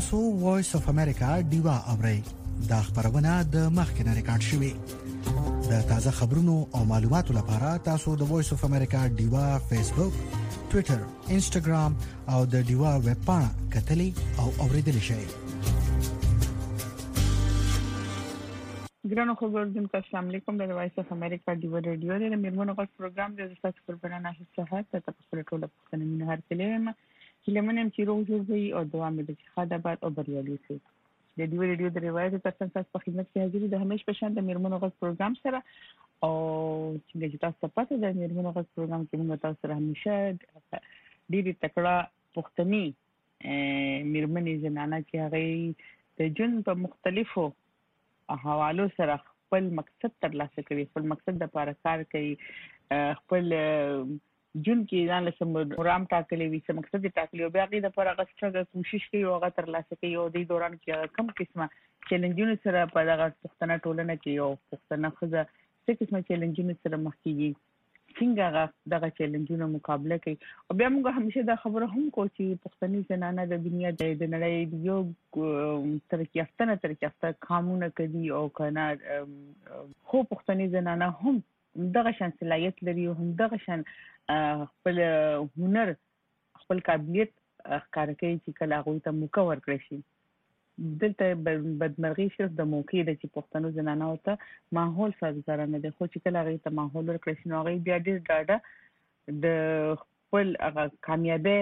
تاسو وایس اف امریکا دیوا اورئ دا خبرونه د مخکنه ریکارډ شوی د تازه خبرونو او معلوماتو لپاره تاسو د وایس اف امریکا دیوا فیسبوک ټوئیټر انسټاګرام او د دیوا ویب پاڼه کتلی او اوریدل شئ. ګرانو خبردونکو السلام علیکم د وایس اف امریکا دیوا ریډیو د میرمنو غږ پروګرام د تاسو پر بنانه صحت ته تاسو ټول پښتنه مینه هر کلمه کلمنم چې روغ جوړ وي او دوام دې چې خاطر بعد او بریالي شي. د دیوا ریډیو د روایت ترڅنګ تاسو په خدمت کې حاضر دي همیش په شان د میرمنو غږ پروګرام سره او چې تاسو پاتې د میرمنو غږ پروګرام کې موږ تاسو سره همیشه ډېری تکړه پښتني میرمنې زنانه چې هغه د جون په مختلفو حوالو سره خپل مقصد ترلاسه کوي، خپل مقصد د لپاره کار کوي، خپل جون کې ځان له مرام ټاکلې وي چې مقصد ټاکلې او بیا غي د لپاره غوښتنه کوشش کوي او هغه ترلاسه کوي او د دوران کې کم قسمه چیلنجونه سره په دغه پښتنه ټولنه کې او پښتنه خزه څه قسمه چیلنجونه سره مخ کیږي، څنګه دغه چیلنجونو مقابله کوي. او بیا موږ همیشه دا خبره هم کوو چې پښتني زنانه د دنیا د نړۍ یو ترقی یافته قانون کوي او کنه خو پښتني زنانه هم دغه شان صلاحیت لري او هم دغه شان خپل هنر خپل قابلیت ښکار کوي چې کله هغه ته موقع ورکړي شي. دلته بدمرغي صرف د موقع د چې پښتنو زنانه او ته ماحول سازګار نه دي، خو چې کله هغه ته ماحول ورکړي شي نو هغه بیا ډېر ډاډه د خپل هغه کامیابی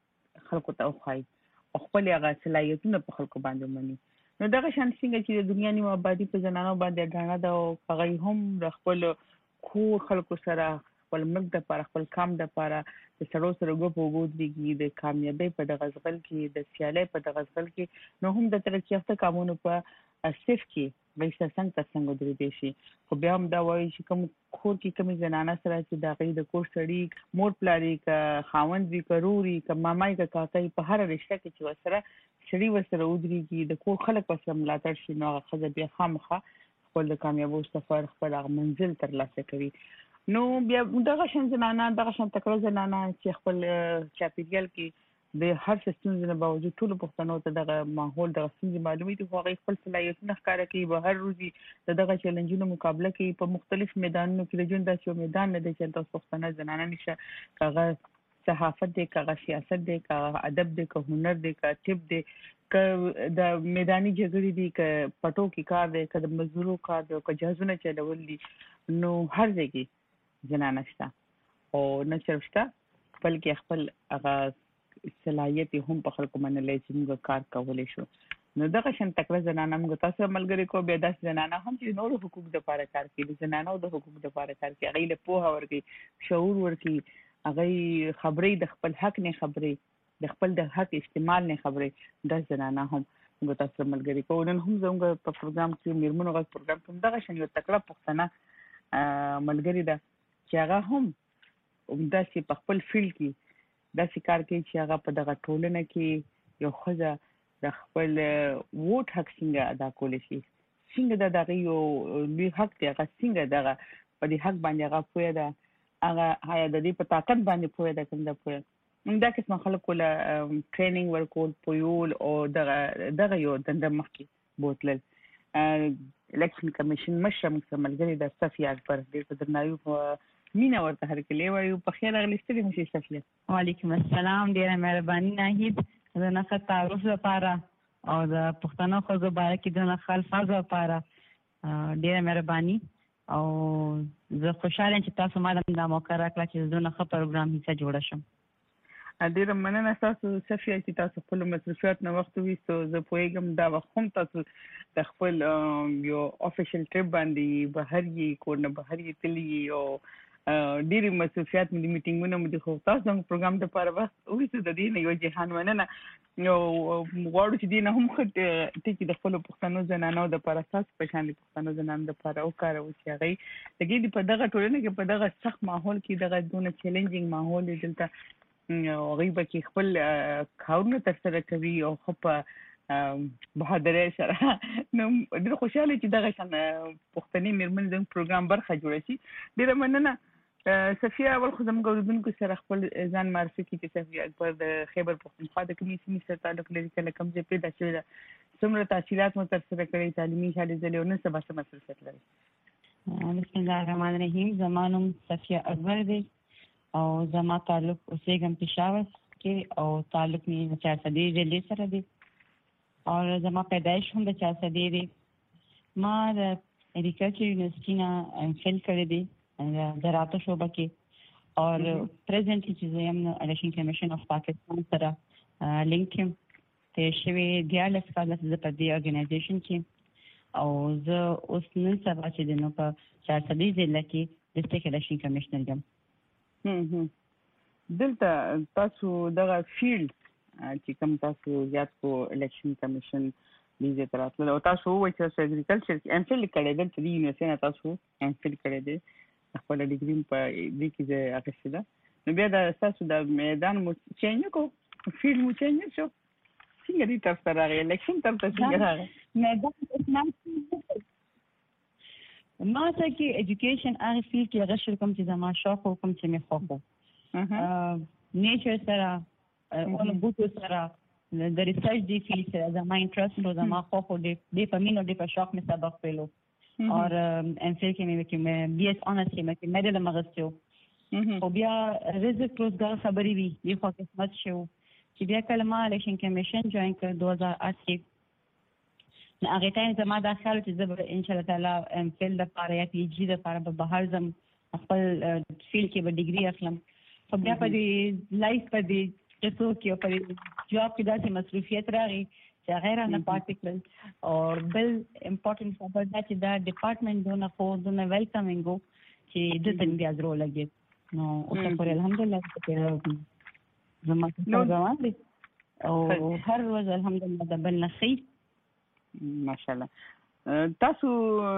خلکو ته وخایي او خپل هغه صلاحیتونه په خلکو باندې مني. نو دغه شان څنګه چې د دنیا نیمه آبادی په زنانو باندې ډاڼه ده او هغه هم د خپل کور خلکو سره خپل ملک د لپاره خپل کام د لپاره د سړو سره وګوري د کامیابی په دغه ځل کې د سیالۍ په دغه ځل کې نو هم د ترقی یافته کارونو په اساس کې وایي څنګه درې شي. خو بیا هم دا وایي چې کوم خور کې کوم زنانه سره چې د غي د کور سړی مور پلاری کا خاوند وی کروري کا مامای کا کاکای په هر رشته کې چې وسره شړی وسره ودرېږي د کور خلک وسره ملاتړ شي نو هغه بیا خامخه خپل د کامیابو سفر خپل منزل ترلاسه کوي. نو بیا دغه شان زنانه دغه شان تکړه زنانه چې خپل چاپیریال کې د هر سیستم نه باوجود ټول پښتنو ته دغه ماحول د غسنګ معلومي دي خو هغه خپل صلاحیتونه ښکاره کوي به هر ورځ دغه چیلنجونو مقابله کوي په مختلف میدانونو کې لجون داسې میدان نه دی چې تاسو پښتنه زنانه نشه کاغه صحافت دی کاغه سیاست دی کاغه ادب دی که هنر دی که طب دی که د میداني جګړې دي که پټو کې کار دی که د مزدورو کار دی که جهازونه چلول دي نو هر ځای کې زنانه شته او نه صرف شته بلکې خپل هغه صلاحیت هم په خلکو منلای چې موږ کار کولای شو. نو دغه شان تکړه زنانه موږ تاسو ملګری کو بیا داس زنانه هم چې نور حقوق د لپاره کار کوي زنانه د حقوق د لپاره کار کوي هغه له پوهه ورکي شعور ورکي هغه خبرې د خپل حق نه خبرې د خپل د حق استعمال نه خبرې د زنانه هم موږ تاسو ملګری کو نن هم زموږ په پروګرام کې میرمنو غږ پروګرام کوم دغه شان یو تکړه پښتنه ملګری ده چې هغه هم داسې په خپل فیلډ کې داسې کار کوي چې هغه په دغه ټولنه کې یو ښځه د خپل ووټ حق څنګه ادا کولی شي څنګه دغه یو لوی حق دی هغه څنګه دغه په دې حق باندې هغه پوهه ده هغه هغه د دې په طاقت باندې پوهه ده کوم ده پوهه دا قسم خلکو له ټریننګ ورکول پویول او دغه یو دنده مخکې بوتلل الیکشن کمیشن مشر ملګری د صفیه اکبر ډېر په درناوي مینا ورته هرکلی وایو په خیر اغلیستلی مشي صفیه. وعلیکم السلام ډیره مهرباني ناهید د نخښه تعارف لپاره او د پښتنو ښځو باره کې د نخښه الفاظ لپاره ډیره مهرباني او زه خوشحاله یم چې تاسو ما دا موقع راکړه چې د نخښه پروګرام حصه جوړه شم. ډیره مننه تاسو صفیه چې تاسو خپل مصروفیات نه وخت ویستو زه پوهیږم دا وخت هم تاسو د خپل یو افیشل ټریپ باندې بهر یې کورنه بهر یې تللی او ډېری مصروفیات مې میټینګونه مې خو تاسو د پروګرام لپاره وخت ویسته د دې نه یو جهان مننه یو غواړو چې دې نه هم ټکی د خپل پښتنو زنانو د لپاره تاسو په شان د پښتنو زنانو د لپاره وکړو چې هغه دغه په دغه ټولنه کې په دغه سخت ماحول کې دغه دونه چیلنجینګ ماحول دلته غیبه کې خپل کارونه ترسره کوي او خپ بهادرۍ سره نو ډېر خوشاله چې دغه شان پښتني میرمن د پروګرام برخه جوړه شي. ډېر مننه صفیه اول خو زموږ اوریدونکو سره خپل ځان معرفي کړي چې صفیه اکبر د خیبر پختونخوا د کومې سیمې سره تعلق لري کله کوم ځای پیدا شوی ده څومره تحصیلات مو ترسره کړي تعلیمي هلې ځلې او نن سبا څه مسؤلیت لري بسم الله الرحمن الرحیم زما نوم صفیه اکبر دی او زما تعلق اوسېږم پېښور کې او تعلق مې د 400 ضلع سره دی او زما پیدایش هم د 400 دی ما د اګریکلچر یونیورسيټي نه امفیل کړی دی زراعت شعبه کې اور پریزنټلی چې زه یم الیکشن کمیشن اف پاکستان سره لینک یم ته شوی دیالس کال د پدې اورګنایزیشن کې او زه اوس نن سبا چې د نو په 400 ضلع کې ډسټریکټ الیکشن کمیشنر یم دلته تاسو دغه فیلډ چې کوم تاسو زیات کو الیکشن کمیشن دې تراتله او تاسو وایي چې اګریکلچر کې امفیل کړی دلته د یونیورسيټي نه تاسو امفیل کړی دی خپل ډیګری په دې کې ځای اخیسته ده نو بیا د تاسو د میدان مو چینج کو فیلډ مو چینج شو څنګه دې تاسو راغی الیکشن تاسو څنګه راغی میدان ما ته کې ایجوکیشن هغه فیلډ کې غشل کوم چې زما شوق او کوم چې مې خوښو نیچر سره اون بوټو سره د ریسرچ دی فیلډ سره زما انټرست نو زما خوښو دې په مینو دې په شوق مې سبق پیلو और MPhil کې مې بي اس اونرز کې مې میډل مغستو او بیا رزق روزګار خبري وی دی خو قسمت شو چې بیا کلمه الیکشن کمیشن جوائن کړ 2008 کې نو هغه ټایم زما د خیال چې زه ان شاء الله تعالی امفیل د لپاره یا پی ایچ ډي د لپاره به بهر زم خپل فیلډ کې به ډیګري اخلم خو بیا په دې لایف په دې چې څو کې په جواب کې داسې مصروفیت راغی چې غیر نه پارټیکل اور بل امپورټنٹ خبر دا چې دا ډپارټمنټ دونه خو دونه ویلکمینګ چې د تن بیا درو لګي نو اوس په الحمدلله چې زما څه روان دي او هر ورځ الحمدلله د بل نخي ماشاءالله تاسو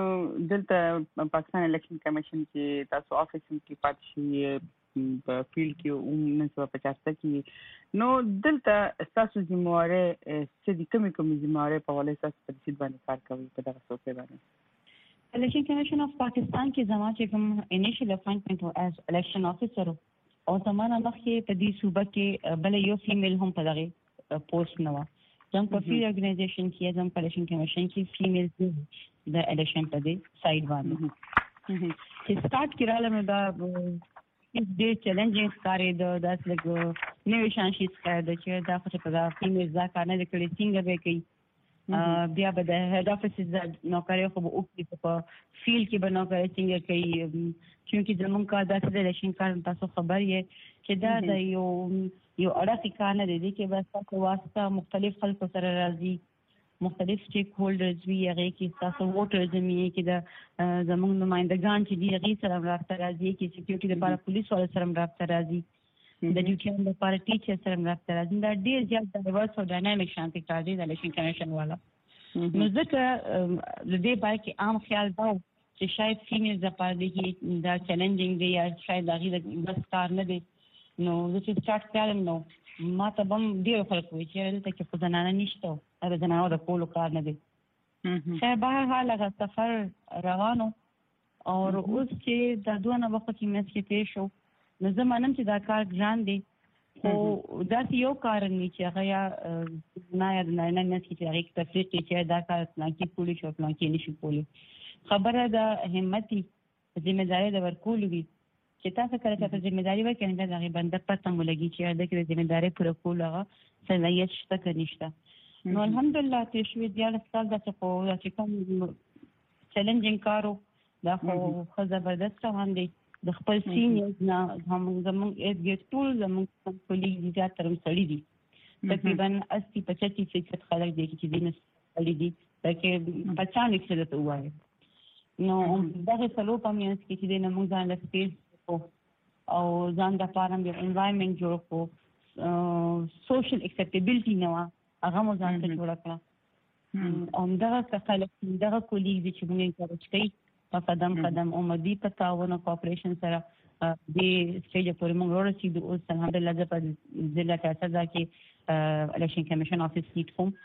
دلته پاکستان الیکشن کمیشن کې تاسو افیس کې پاتې شئ په فیلډ کې 1950 کې نو دلته تاسو ذمہواره چې د کومې ذمہواره په حواله تاسو په دې باندې کار کوي په دغه څوکۍ باندې الیکشن کمیشن اف پاکستان کې زما چې کوم انیشل اپاینټمنټ او از الیکشن افیسر او زمانه مخکې په دې صوبه کې بل یو فیمیل هم په دغه پوسټ نه و زم په فیلډ اورګنایزیشن کې زم په الیکشن کمیشن کې فیمیل د الیکشن په دې سایډ باندې چې سٹارټ کړل مې دا دې چیلنجینګ کاری د داس لګ نوې شانشي ښکار د چې دا خو په دا فیمیل ځکه نه کړی څنګه به کوي بیا به د هډ افیس د نوکری خو په اوپی په فیلډ کې به نوکری څنګه کوي چې زمونږ کا داسې د الیکشن کار تاسو خبر یې چې دا د یو اړه کار نه دی چې بس تاسو واسطه مختلف خلکو سره راځي مختلف سټیک هولډرز وی هغه کې تاسو ووټرز مې کې د زموږ نمائندگان چې دی هغه سره رابطه راځي کې سکیورټي لپاره پولیس ول سره رابطه راځي د ډیوټي لپاره ټیچر سره رابطه راځي دا ډیر زیات د ریورس او ډاینامیک شانتي کار دی د الیکشن کمیشن والا نو ځکه د دې بای کې عام خیال دا چې شاید فیمیل لپاره دی دا چیلنجینګ دی یا شاید هغه د بس کار نه دی نو چې سٹارټ کړم نو ما ته بم ډیر خلک وی چې دلته کې په زنانه نشته دا زنانه د کولو کار نه دی خیر به حال هغه سفر روانو او اوس چې د دوه وخت کې مې چې تیر شو نو زمانم چې دا کار ګران دی او دا یو کار نه چې هغه یا نه نه چې هغه تفریق چې دا کار نه کې پولیس او نه کې نشي کولی خبره د همتي ذمہداري د ورکول وی چې تاسو کله چې ذمہداري وکړئ دا هغه بنده پته مولږي چې دا کې ذمہداري پر کول هغه صلاحیت شته کنيشته نو الحمدلله چې شوی دیال سال د څه په چې کوم چیلنجینګ کارو دا خو زبردست روان دی د خپل سینیرز نه زموږ ایډ ټول زموږ کولیګ زیات ترم سړي دي تقریبا 80-85% خلک دي چې دینه سړي دي چې 95 سره ته وایي نو دغه سلو په میانس کې چې د موږ ځان له سپیس او ځان د لپاره یو انوایرنمنت جوړ کو سوشل acceptability نو هغه مو ځان ته جوړ کړ او دغه خلک دغه کولیګ چې موږ انکریج کوي په قدم قدم او مدي په تعاون او کوپریشن سره د سټیج پورې موږ ورسېدو او الحمدلله په ضلع کاسا کې الیکشن کمیشن افیس سیټ کوم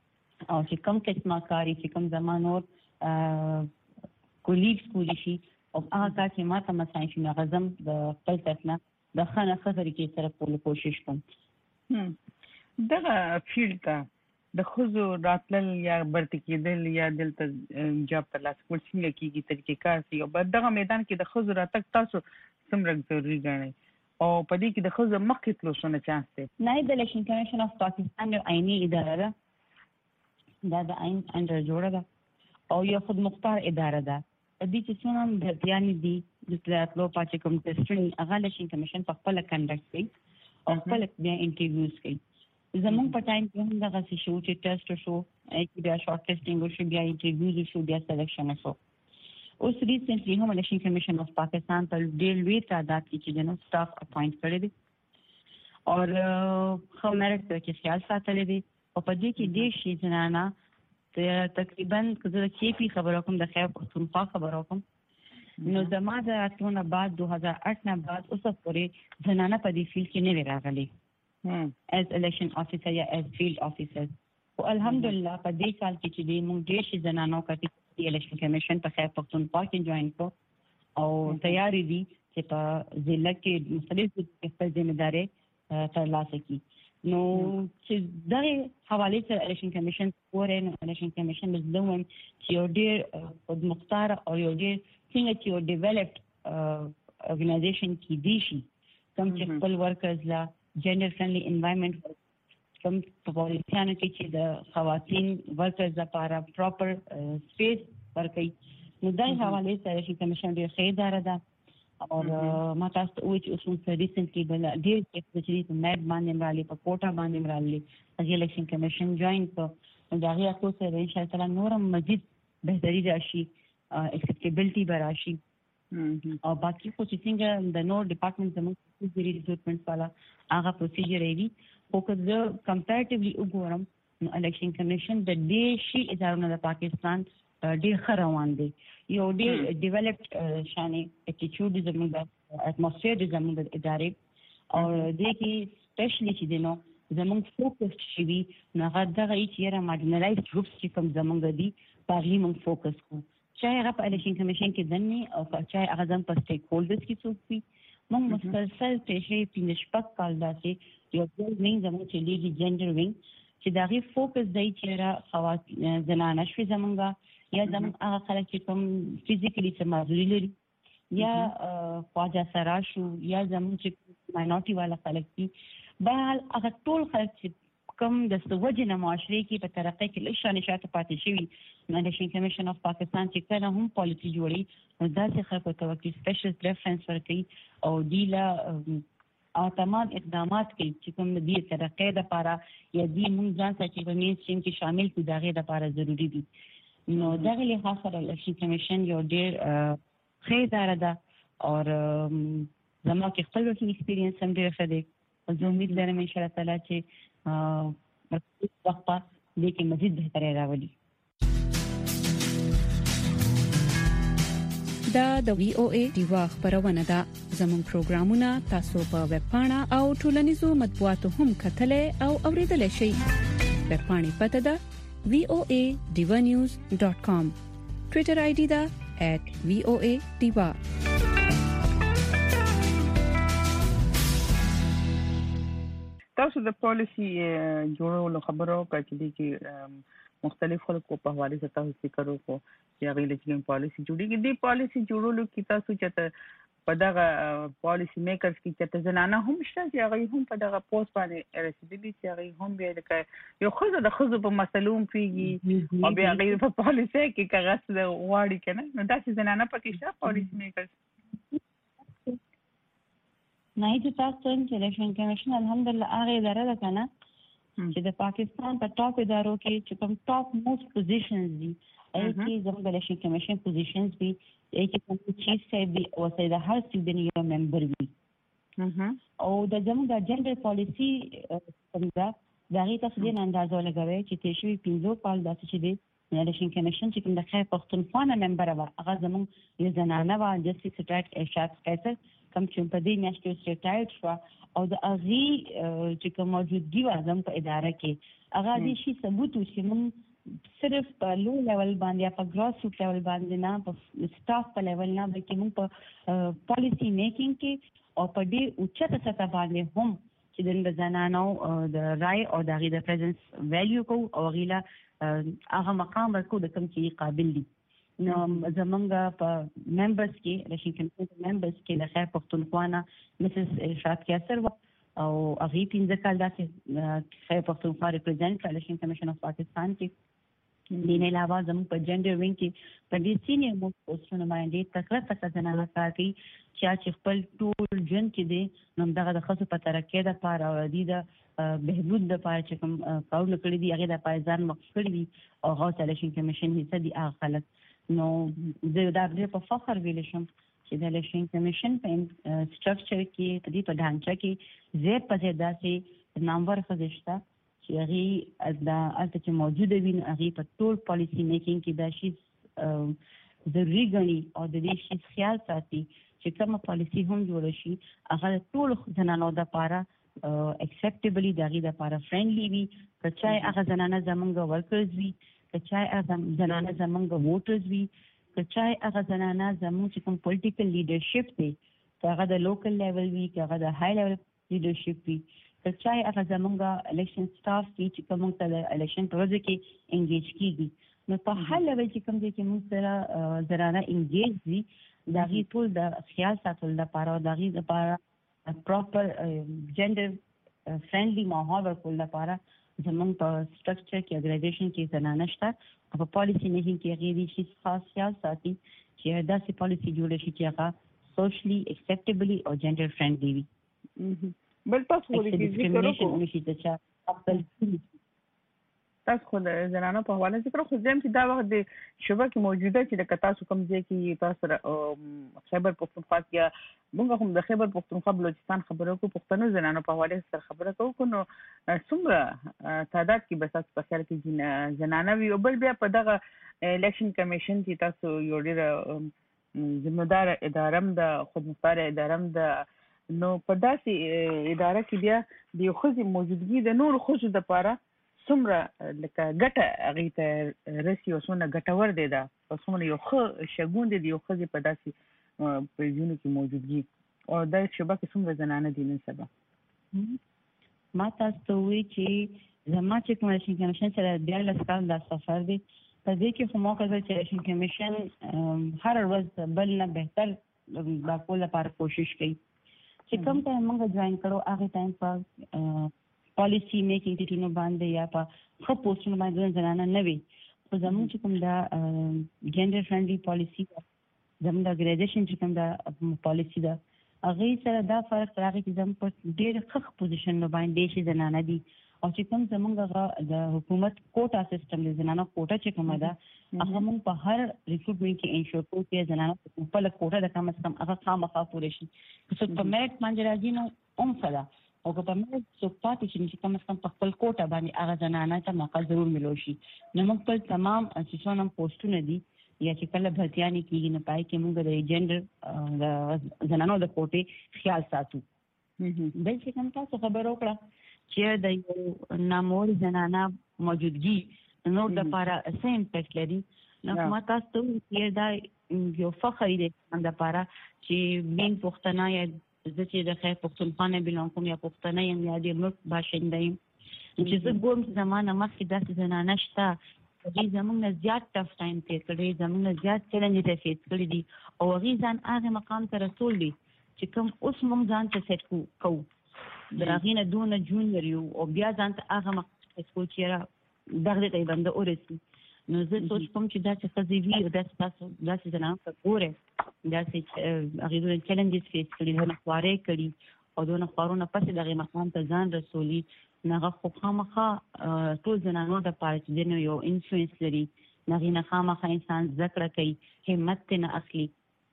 او چې کوم قسمه کاری چې کوم زمانور کولیګز کولی شي او هغه کار چې ما ته مساین شي غزم د خپل طرفنا د خانه خطرې کې سره کول کوشش کوم. دغه فیلډ ته د خزو راتلل یا برتی کېدل یا دلته جاب تر لاسه کول څنګه کیږي طریقې کار سي او دغه میدان کې د خزو راتګ تاسو څومره ضروري ګڼئ او په دې کې د خزو مخکې تلو څونه چانس دی؟ نائب الیکشن کمیشن اف پاکستان یو آئینی اداره ده، دا د آئین انډر جوړه ده او یو خود مختار اداره ده. په دې کې څونه درتیانې دي د تلاتلو پاتې کوم ټیسټینګ هغه الیکشن کمیشن په خپل کنډکټ کوي او خپل بیا انټرویوز کوي. زمون په ټایم کې هم دغه څه شو چې ټیسټ شو چې بیا شارټ ټیسټینګ شو بیا انټرویوز شو بیا سلیکشن شو. اوس ریسنټلی هم الیکشن کمیشن اف پاکستان په ډېر لوی تعداد کې چې د سټاف اپاینټ کړی دي او خو میرټ کې خیال ساتلی دي او په دې کې ډېر شي زنانه تقریبا کله چې پی خبرو کوم د خیر پښتونخوا خبرو کوم نو زما د راتلونه بعد 2008 نه بعد اوسه پورې زنانه په دې فیلډ کې نه راغلي as election officer یا as field officer. او الحمدلله په دې کال کې چې موږ ډېر شي زنانو کټي الیکشن کمیشن په خیر پښتونخوا کې جوائن کو او تیاری دي چې په ضلع کې مختلف خپل ځمېداري ترلاسه کړي. نو چې دغه حواله سره الیکشن کمیشن پورې الیکشن کمیشن مزدوم چې یو ډېر مختار او یو ډېر څنګه چې یو ډیولپډ اورګنایزیشن کې دي شي کوم چې خپل ورکرز لا جندر فرندلی انوایرنمنت کوم په پالیسیانو کې چې د خواتین ورکرز لپاره پراپر سپیس ورکړي. نو دغه حواله سره الیکشن کمیشن ډېر ښه اداره ده او ما تاسو ته وایي چې اوس موږ ریسنټلی بل ډېر چې په میډ باندې راغلي په کوټا باندې راغلي د الیکشن کمیشن جوائن کو نو دا غي تاسو سره ان شاء الله نورم مزید بهتري راشي acceptability براشي او باقي خو چې څنګه د نور ډپارټمنټ زموږ د ریکروټمنټ والا هغه پروسیجر دی خو که کمپیریټیولی وګورم نو الیکشن کمیشن د دې شي ادارو د پاکستان ډېر ښه روان دی. یو ډېر ډیولپډ شانې اټیچوډ زموږ د اټماسفیر زموږ د ادارې او دې کې سپیشلی چې دی نو زموږ فوکس شي نو هغه دغه چې را مارجنلایز ګروپس چې کوم زموږ دي پارلی موږ فوکس کو چاہے هغه په الیکشن کمیشن کې دنه او چاہے هغه ځم په سټیک هولډرز کې څوک وي موږ مسلسل تشریح پینځ شپږ کال داسې یو ډول وینګ زموږ چې لیږي جندر وینګ چې دا غي فوکس دی چې را خواتین زنانه شوي زموږ یا زموږ هغه خلک چې کوم فزیکلی څه معذوري لري یا خواجه سراشو یا زموږ چې ماینورټي والا خلک دي بهرحال هغه ټول خلک چې کوم د سوجنه معاشري کې په ترقۍ کې لږ شانشاته پاتې شوي نو الیکشن کمیشن اف پاکستان چې کله هم پالیسی جوړي نو داسې خلکو ته وکړي سپیشل پریفرنس ورکړي او دیله تمام اقدامات کوي چې کوم د دې ترقۍ لپاره یا دې موږ ځان چې په مین سټریم کې شامل کړو دغه لپاره ضروری دي. نو دغه له خاصه الیکشن کمیشن یو ډېر ښه اداره ده او زما کې خپل ایکسپیرینس هم ډېر ښه دی او زه امید لرم ان شاء الله تعالی چې وخت دې کې مزید بهتري راولي. دا د وی او ای دیوا خبرونه ده. زموږ پروګرامونه تاسو په ویب پاڼه او ټولنیزو مطبوعاتو هم کتلې او اوریدلای شئ. ویب پاڼې پته ده voanews.com. ټوئیټر آی ډی ده @voadiva. تاسو د پالیسی جوړولو خبرو کوي چې مختلف خلکو په حواله سره تاسو فکر وکړو چې هغه الیکشن پالیسی جوړیږي. د پالیسی جوړولو کې تاسو چې په دغه پالیسی میکرز کې چې زنانه هم شته چې هغه هم په دغه پوسټ باندې رسیدلي چې هغه هم بیا لکه یو خزه د خزو په مسلوم پیږي او بیا هغه په پالیسی کې کاغذ واړی کنه نو داسې زنانه پکې شته پالیسی میکرز نه چې تاسو څنګه الیکشن کمیشن الحمدلله هغه اداره ده کنه چې د پاکستان په ټاپ ادارو کې چې کوم ټاپ موست پوزیشنز دي چې زموږ د الیکشن کمیشن پوزیشنز دي چې کوم چیف صاحب دی او سید هر سیدنی یو ممبر وي او د زموږ د جندر پالیسی څنګه دغه تفصیل اندازو لګوي چې تشوي 15 کال داسې چې دی الیکشن کمیشن چې کوم د خیر پښتونخوا ممبر و هغه زموږ یو زنانه و جسټیس سټریټ ارشاد قیصر کوم چې په دې میاشتې سټریټایډ شو او د اغي چې کوم موجودګي و زموږ په اداره کې هغه دې شي ثبوت چې موږ صرف په لو لیول باندې یا په ګراس روټ لیول باندې نه، په سټاف په لیول نه، بلکې موږ په پالیسی میکینګ کې او په دې اوچته سطح باندې هم چې د زنانو د رائے او د غي د پریزنس ویلیو کو او غیلا هغه مقام ورکو د کوم چې قابل دي. نو زمونږ په ممبرز کې رشین کمیشن ممبرز کې د خیر پښتونخوا نه مسز ارشاد کیاسر او هغه 15 کال داسې خیر پښتونخوا ریپرزینټ کړل رشین کمیشن اف پاکستان کې. د نه علاوه زموږ په جنډر وینګ کې په دې سینیئر موسټ پوسټونو باندې تکړه زنانه کار کوي چې خپل ټول ژوند کې دي نو دغه د خصوصي په ترقې د پاره او د بهبود د پاره چې کوم کارونه کړی دي هغه د پایزان وقف کړی دي او هغه الیکشن کمیشن حصہ دي هغه خلک. نو د دې په فخر ویل شم چې د الیکشن کمیشن په سټرکچر کې په دې په ډانچه کې زیات په زیاده سي نمبر خزشته چې هغه د الته چې موجوده وي هغه په ټول پالیسی میکینګ کې د شي ضروري غني او د دې شي خیال ساتي چې کومه پالیسی هم جوړ شي هغه ټول زنانو د لپاره اکسپټیبلی دغه د لپاره فرندلی وي، چې هغه زنانه زمونږ ورکرز وي، چې هغه زنانه زمونږ ووټرز وي، چې هغه زنانه زمونږ چې کوم پولیټیکل لیډرشپ دی هغه د لوکل لیول وي، هغه د های لیول لیډرشپ وي، چې هغه زمونږ الیکشن سټاف وي چې کوم ته د الیکشن پروسه کې انګیج کیږي. نو په هر لیول چې کوم دي چې موږ سره زنانه انګیج وي دا غي ټول د خیال ساتل لپاره او د غي لپاره پراپر جندر فرندلی ماحول ورکول لپاره زمونږ په سټرکچر کې اګریګیشن کې زنانه شته په پالیسی میکینګ کې غوړي شي خاص خیال ساتي چې داسې پالیسی جوړ شي چې هغه سوشلی اکسپټیبلی او جندر فرندلی وي. بل تاسو ولې ذکر وکړو تاسو خو د زنانو په حواله ذکر خو زم چې دا وخت د شوبه کې موجوده چې د تاسو کوم ځای کې تاسو خیبر پختونخوا کې موږ هم د خیبر پختونخوا بلوچستان خبرو کو پښتنو زنانو په حواله سره خبره کوو نو څومره تعداد کې بس تاسو په خیال کې زنانه وي او بل بیا په دغه الیکشن کمیشن کې تاسو یو ډیر ذمہدار ادارم د خودمختار ادارم د نو په داسې اداره کې بیا د خو موجودګي د نور خو د لپاره څومره لکه ګټه هغه ته رسي او څومره ګټور دی دا او څومره یو ښه شګون دی یو ښه په داسې په ژوند کې موجودګي او د شبکه کې څومره زنانه دي نن سبا. ما تاسو وی چې زما چې کمیشن کمیشن سره د لاسکال د سفر دی په دې کې خو موقع چې کمیشن کمیشن هر ورځ بل نه بهتر د کول لپاره کوشش کوي چې کوم ته موږ جوائن کړو هغه ټایم په پالیسی میکینګ ټینو باندې یا په خو پوسټونو باندې زنانه نه وي خو زموږ چې کوم دا جندر فرندلی پالیسی زموږ د اګریګیشن چې کوم دا پالیسی دا هغه سره دا فرق راغی چې زموږ په ډېر ښه پوزیشن باندې شي زنانه دي او چې کوم زموږ د حکومت کوټا سیستم د زنانه کوټا چې کومه ده هغه موږ په هر ریکروټمنټ کې انشور کوو چې زنانه په خپل کوټا د کم از کم هغه خامخا پوره شي چې په میرټ باندې راځي نو صدا او که په مې څو پاتې چې کوم څه په خپل کوټه باندې هغه زنانه ته موقع ضرور ملو شي. نو موږ په تمام اساسونم پوسټونه دي یا چې کله بھرتیانی کیږي نه پای کې موږ د جندر د زنانو د کوټې خیال ساتو. بل چې کوم تاسو خبر وکړه چې د یو نامور زنانه موجودګي نو د لپاره څه امپیکټ لري نو ما تاسو یې دا یو فخر دی د لپاره چې مين پښتنه یا زه چې د خیر پښتونخوا نه بلون کوم یا پښتنه یم یا د ملک باشنده یم چې زه ګورم چې زمانه مخکې داسې زنانه شته هغوی زموږ نه زیات ټف ټایم تېر کړی زموږ نه زیات چیلنجز یې فیس کړي دي او هغوی ځان هغې مقام ته رسول دي چې کوم اوس موږ ځان ته سیټ کوو د هغې نه دونه جونیر یو او بیا ځان ته هغه مقام سیټ کوو چې یاره دغه ته یې بنده ورسي. نو زه سوچ کوم چې داسې ښځې وي او داسې زنانو ته ګورئ داسې هغې دونه چیلنجز فیس کړي دونه خوارۍ کړي او دونه خوارونه پسې د هغې مقام ته ځان رسولي نو هغه خو خامخا ټول زنانو دپاره چې دی نو یو انفلوئنس لري د هغې نه خامخا انسان زده کړه کوي همت ترې نه اخلي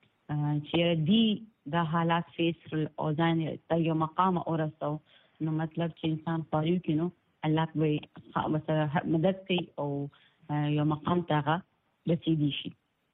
چې دی دا حالات فیس کړل او ځان ته یو مقامه ورسو نو مطلب چې انسان خواري وکړي نو الله به ورسره مدد کوي او یو مقام ته هغه رسیدي شي.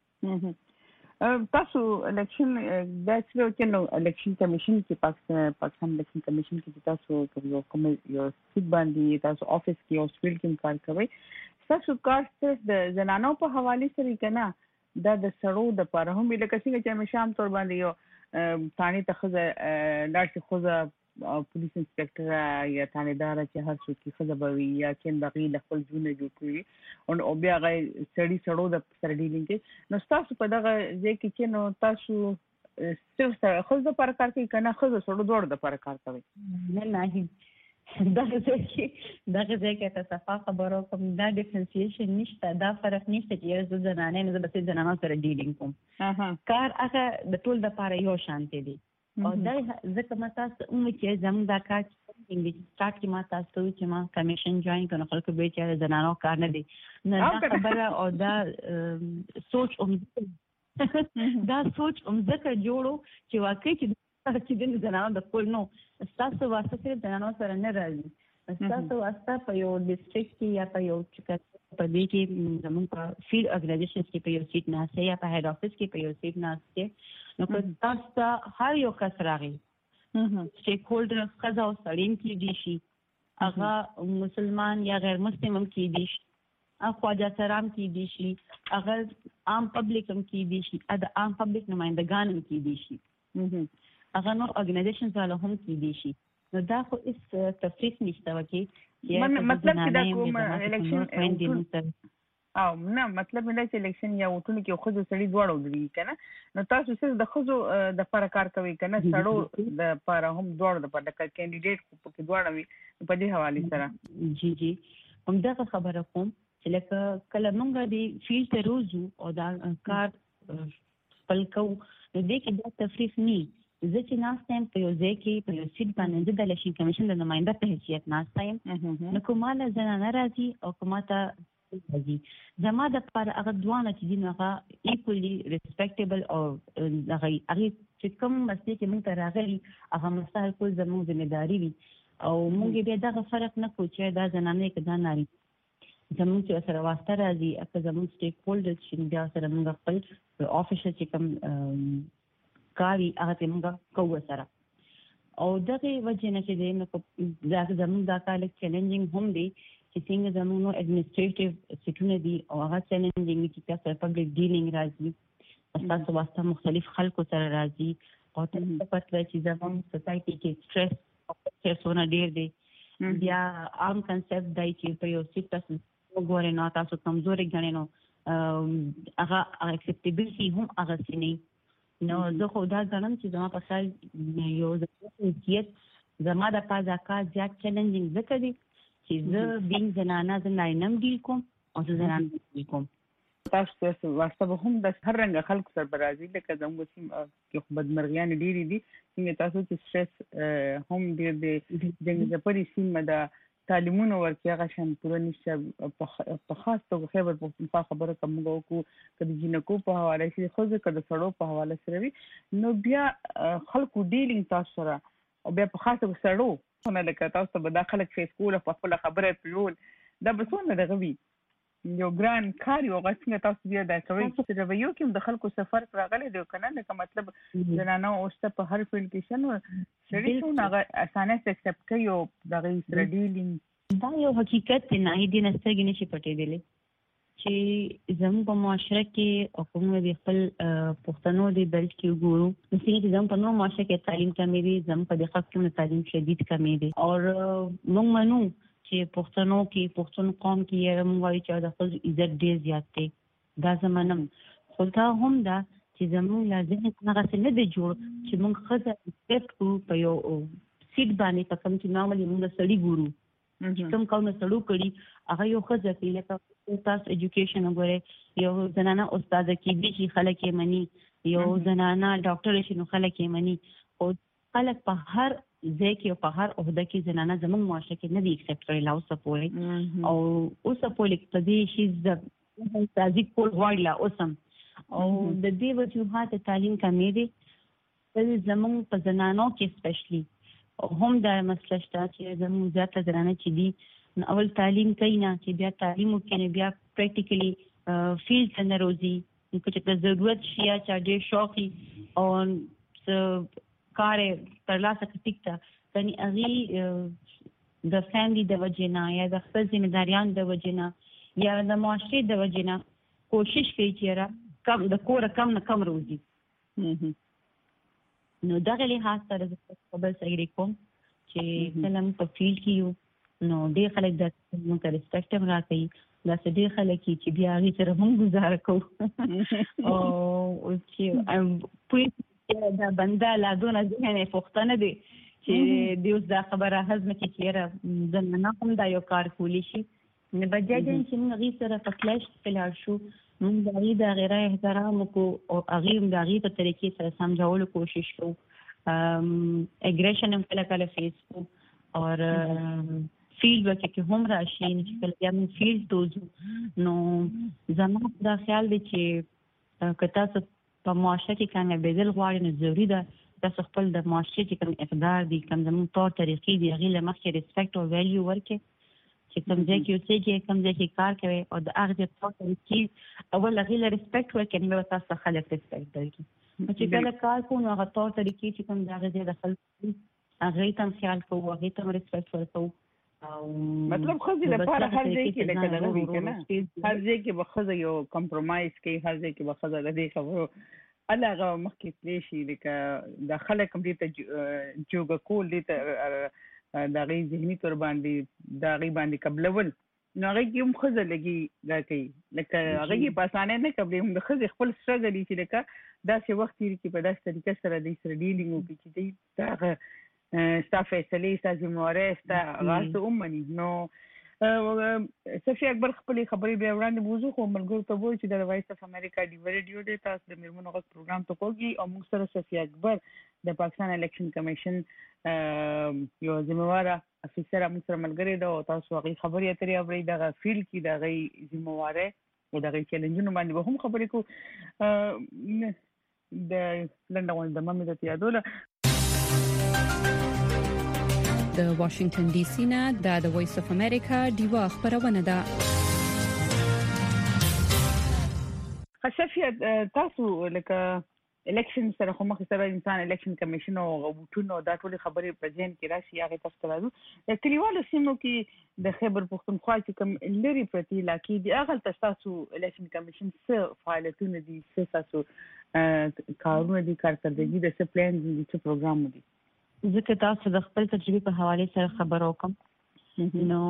تاسو الیکشن دا چې نو الیکشن کمیشن کې پاکستان الیکشن کمیشن کې تاسو یو کوم یو سیټ باندې تاسو افیس کې او سپیل کې کار کوي تاسو کار صرف د زنانو په حواله سره کنه دا د سړو د لپاره هم لکه څنګه چې مشام تور باندې یو ثاني تخزه داسې خوځه پولیس انسپکټر یا ثانیدار چې هر څوک کې خزه بوي یا چې بغي خپل ژوند جوړ کړی او بیا غي سړو د سره ډیلینګ کې نو تاسو په دغه ځکه چې نو تاسو صرف خزه پر کار کوي کنه خزه سړو دوړ د پر کار کوي نه دغه ځکه ته صفه خبرو کوم دا ډیفرنسیشن نشته دا فرق نشته چې زه زنانه نه بس زنانه سره ډیلینګ کوم کار هغه د ټول د لپاره یو شانتي دي او دا ځکه ما تاسو چې زموږ دا کار انګلیش سٹارټ کې ما تاسو چې ما کمیشن جوائن کړو خلکو به چې زنانو کار نه دي نه دا خبره او دا سوچ دا سوچ ځکه جوړو چې واقعي چې د زنانو د خپل نو تاسو واسطه صرف زنانو سره نه راځي تاسو واسطه په یو ډیسټریکټ کې یا په یو چکر په دې کې زموږ په فیلډ ارګنایزیشنز کې په یو سیټ ناسته یا په هډ افیس کې په یو سیټ ناسته نو که تاسو هر یو کس راغی سټیک هولډر خزا او سړین کې دي شي هغه مسلمان یا غیر مسلم هم کې دي شي خواجه سلام کې دي شي هغه عام پبلک هم کې دي شي د عام پبلک نمائندگان هم کې دي شي هغه نور ارګنایزیشنز والا هم کې دي شي نو دا خو اس تفریق نشته وکي مطلب چې دا کوم الیکشن او نه مطلب نه چې الیکشن یا وټونه کې خو سړي دواړو دی کنه نو تاسو صرف د خزو د پر کار کوي کنه سړو د پر هم دواړو د پر کینډیډیټ خو په دواړو وي په دې حواله سره جی هم دا خبره کوم چې لکه کله مونږ دی فیلډ ته روزو او دا کار خپل کو نو دې کې دا تفریق نه زه چې ناستم په یو ځای کې په یو سیټ باندې د الیکشن کمیشن د نماینده په حیثیت ناستم نو کومه زنانه راځي او کومه ته راځي زما د پر هغه دوانه چې دین هغه ایکولی ریسپیکټیبل او هغه چې کوم مسلې چې موږ ته راغلي هغه مسایل کول زموږ ځمېداري وي او موږ بیا دغه فرق نه کوو چې دا زنانه کې دا ناري زموږ چې سره واسطه راځي اکه زموږ سټیک هولډرز چې بیا سره موږ خپل افیشل چې کوم کاری هغه ته موږ کوو سره او دغه وجه نه چې نو دا زموږ دا کال چیلنجینګ هم دی چې څنګه زموږ ایڈمنسټریټیو سیټونه دي او هغه چیلنجینګ چې تاسو پبلک ډیلینګ راځي تاسو واسطه مختلف خلکو سره راځي او تاسو پته چې زموږ سوسایټي کې سټرس او سټرسونه ډیر دي بیا عام کنسپټ دی چې په یو سیټ تاسو وګورئ نو تاسو کمزوري ګڼئ نو هغه اکسپټیبلټي هم هغه سینې نو زه خو دا غواړم چې زما په خیال یو ځکه زما د پازا کار زیات چیلنجینګ ځکه دی چې زه بینګ زنانه زه ناینم ډیل کوم او زه زنانه ډیل کوم تاسو واسطه هم د هر رنګ خلکو سره برازي لکه زموږ سیم کې بدمرغیان ډیری دي څنګه تاسو چې سټرس هم ډیر دی د پرې سیم د تعلیمونو ورکه غشن پوره نشه په خاص توګه خبر په خبره کوم کو کله جنکو په حواله شي خو ځکه د سړو په حواله سره وي نو بیا خلکو ډیلینګ تاسو سره او بیا په خاص توګه سړو نه لکه تاسو به داخله فیس کول په خپل خبره پیول دا به څونه دغه وي یو ګران کار یو غوښنه تاسو بیا دا کوي چې د یو کوم د خلکو سفر راغلي دی کنه لکه مطلب زنانه اوسته په هر فیلډ کې شنو سړي څونه اسانه اکسپټ کوي او دغه سره ډیلینګ دا یو حقیقت نه دی نه ستګی نشي پټېدلی چې زموږ په معاشره کې او کوم د خپل پښتنو د بلټ کې وګورو چې زموږ په نو معاشره کې تعلیم کمې دي زموږ په دغه کې تعلیم شدید کمې دي او موږ منو چې پښتنو کې پښتون قوم کې یې موږ وایو چې د خپل عزت ډیر زیات دی دا زمونږ خو دا هم دا چې زموږ لازم هغه څه نه دی جوړ چې موږ خزه اکسپټ کوو په یو سیټ باندې په کوم چې نورمالي موږ سړی ګورو چې کوم کارونه سړو کړي هغه یو خزه کې لکه تاسو ایجوکیشن وګورئ یو زنانه استاد کې دي چې خلک یې مني یو زنانه ډاکټر شي نو خلک یې مني او خلک په هر ځکه چې په هر عہده کې زنانه زموږ معاشره کې نه دي ایکسپټ کړي لاو سپوري او اوس په اقتصادي شي د تازي کول غواړي اوسم او د دې وجوهات تعلیم کمې دي د زموږ په زنانو کې سپیشلی هم دا مسله شته چې زموږ زیاته زنانه چې دي اول تعلیم کوي نه چې بیا تعلیم وکړي بیا پریکټیکلی فیلډ څنګه روزي چې ضرورت شي یا ډېر شوقي او کار ترلاسه کړي کني اغي د فیملی د وجینا یا د خپل ځمېداریان د وجینا یا د معاشري د وجنه کوشش کوي چې را کم د کور کم نه کم روزي. نو دغه لحاظ سره د خپل سړي کوم چې کلم په فیلډ کې یو نو ډېر خلک د موږ ته ریسپیکټ هم راکوي. دا ډېر خلک چې بیا هغې سره هم ګزاره کوو او چې پوهېږي دا بنده لا دونه ذهن یې پوښتنه دی چې د اوس دا خبره هضمه کړي چې یاره زنانه هم دا یو کار کولی شي. نو بجای دې چې موږ هغې سره په کلش کې لاړ شو موږ د هغې د هغې رایې احترام وکړو او هغې هم د هغې په طریقې سره سمجھولو کوشش کوو. اګریشن هم کله کله فیس کوو اور فیلډ ورک کې هم راشي چې کله بیا موږ فیلډ ته ځو نو زما دا خیال دی چې که تاسو په معاشره کې کامیابېدل غواړئ نو ضروري ده تاسو خپل د معاشرې چې کوم اقدار دي کوم زموږ طور طریقې دي هغې له مخکې ریسپیکټ او ویلیو ورکړئ چې کوم ځای کې اوسېږئ کوم ځای کې کار کوئ او د هغې طور طریقې اول هغې له ریسپیکټ ورکړئ نو بیا تاسو ته خلک ریسپیکټ درکړي. نو چې کله کار کوو نو هغه طور طریقې چې کوم د هغې ځای د خلکو هغې ته هم خیال کوو هغې ته هم ریسپیکټ ورکوو. مطلب ښځې لپاره هر ځای کې لکه دغه وي که نه هر ځای کې به ښځه یو کمپرومایز کوي هر ځای کې به ښځه د دې خبرو هغه مخکې تللی شي لکه دا خلک هم دې ته جوګه کول دې ته د هغې ذهني طور باندې د هغې باندې قبلول نو هغې کې هم ښځه لګي دا کوي لکه هغې کې په اسانۍ نه قبلوي هم د ښځې خپل سټرګل وي چې لکه داسې وخت تېر کړي په داسې طریقه سره دوی سره ډیلینګ وکړي چې دوی د هغه ستا فیصلې ستا ذمهوارۍ ستا هغه څه ومني. نو صفي اکبر خپلې خبرې بیا وړاندې بوځو خو ملګرو ته وایو چې د وایس اف امریکا ډیوه ریډیو دی تاسو د میرمنو غږ پروګرام ته کوږي او موږ سره صفي اکبر د پاکستان الیکشن کمیشن یو ذمهواره افیسر موږ سره ملګری ده او تاسو هغې خبرې اترې اورئ دغه فیلډ کې د هغې ذمهوارۍ او د هغې چیلنجونو باندې به هم خبرې کوو. د لنډه غونډه دمه مې درته یادوله د واشنگټن ډي سي نه د وایس اف امریکا ډیوا خبرونه ده. خصوصي تاسو لکه الیکشن سره خو مخ سره انسان الیکشن کمیشن او غوټونو دا ټول خبرې په ځین کې راشي هغه تاسو راځو د کلیوالو سیمو کې د خیبر پښتونخوا چې کوم لري پرتی علاقې دي هغه تاسو الیکشن کمیشن څه فعالیتونه دي څه تاسو کارونه دي کارکړدګي د څه پلان دي څه پروګرام دي. ځکه تاسو د خپل تجربې په حواله سره خبر وکم نو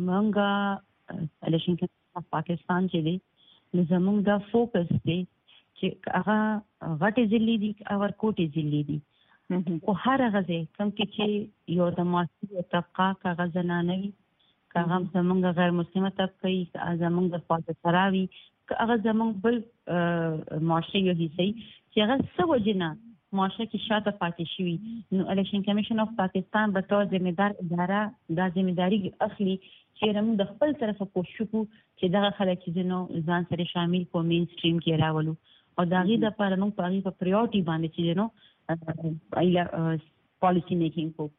موږ الیکشن کمیشن پاکستان چې دی نو زموږ دا فوکس دی چې هغه غټې ضلعې دي او ورکوټې ضلعې دي او هر هغه ځای کوم کې چې یو د معاشري طبقه هغه زنانه وي هغه زموږ غیر مسلمه طبقه وي زموږ د خواته سراوي هغه زموږ بل معاشري یو حصه چې هغه څه وجه نه معاشره کې شاته پاتې شوي نو الیکشن کمیشن اف پاکستان به تور ذمہدار اداره دا ذمہداري اخلي چې موږ د خپل طرفه کوشش وکړو چې دغه خلک چې نو ځان سره شامل کو مین سټریم کې راولو او دا غي د لپاره موږ په هغه پریورټي باندې چې نو پالیسی میکینګ کو.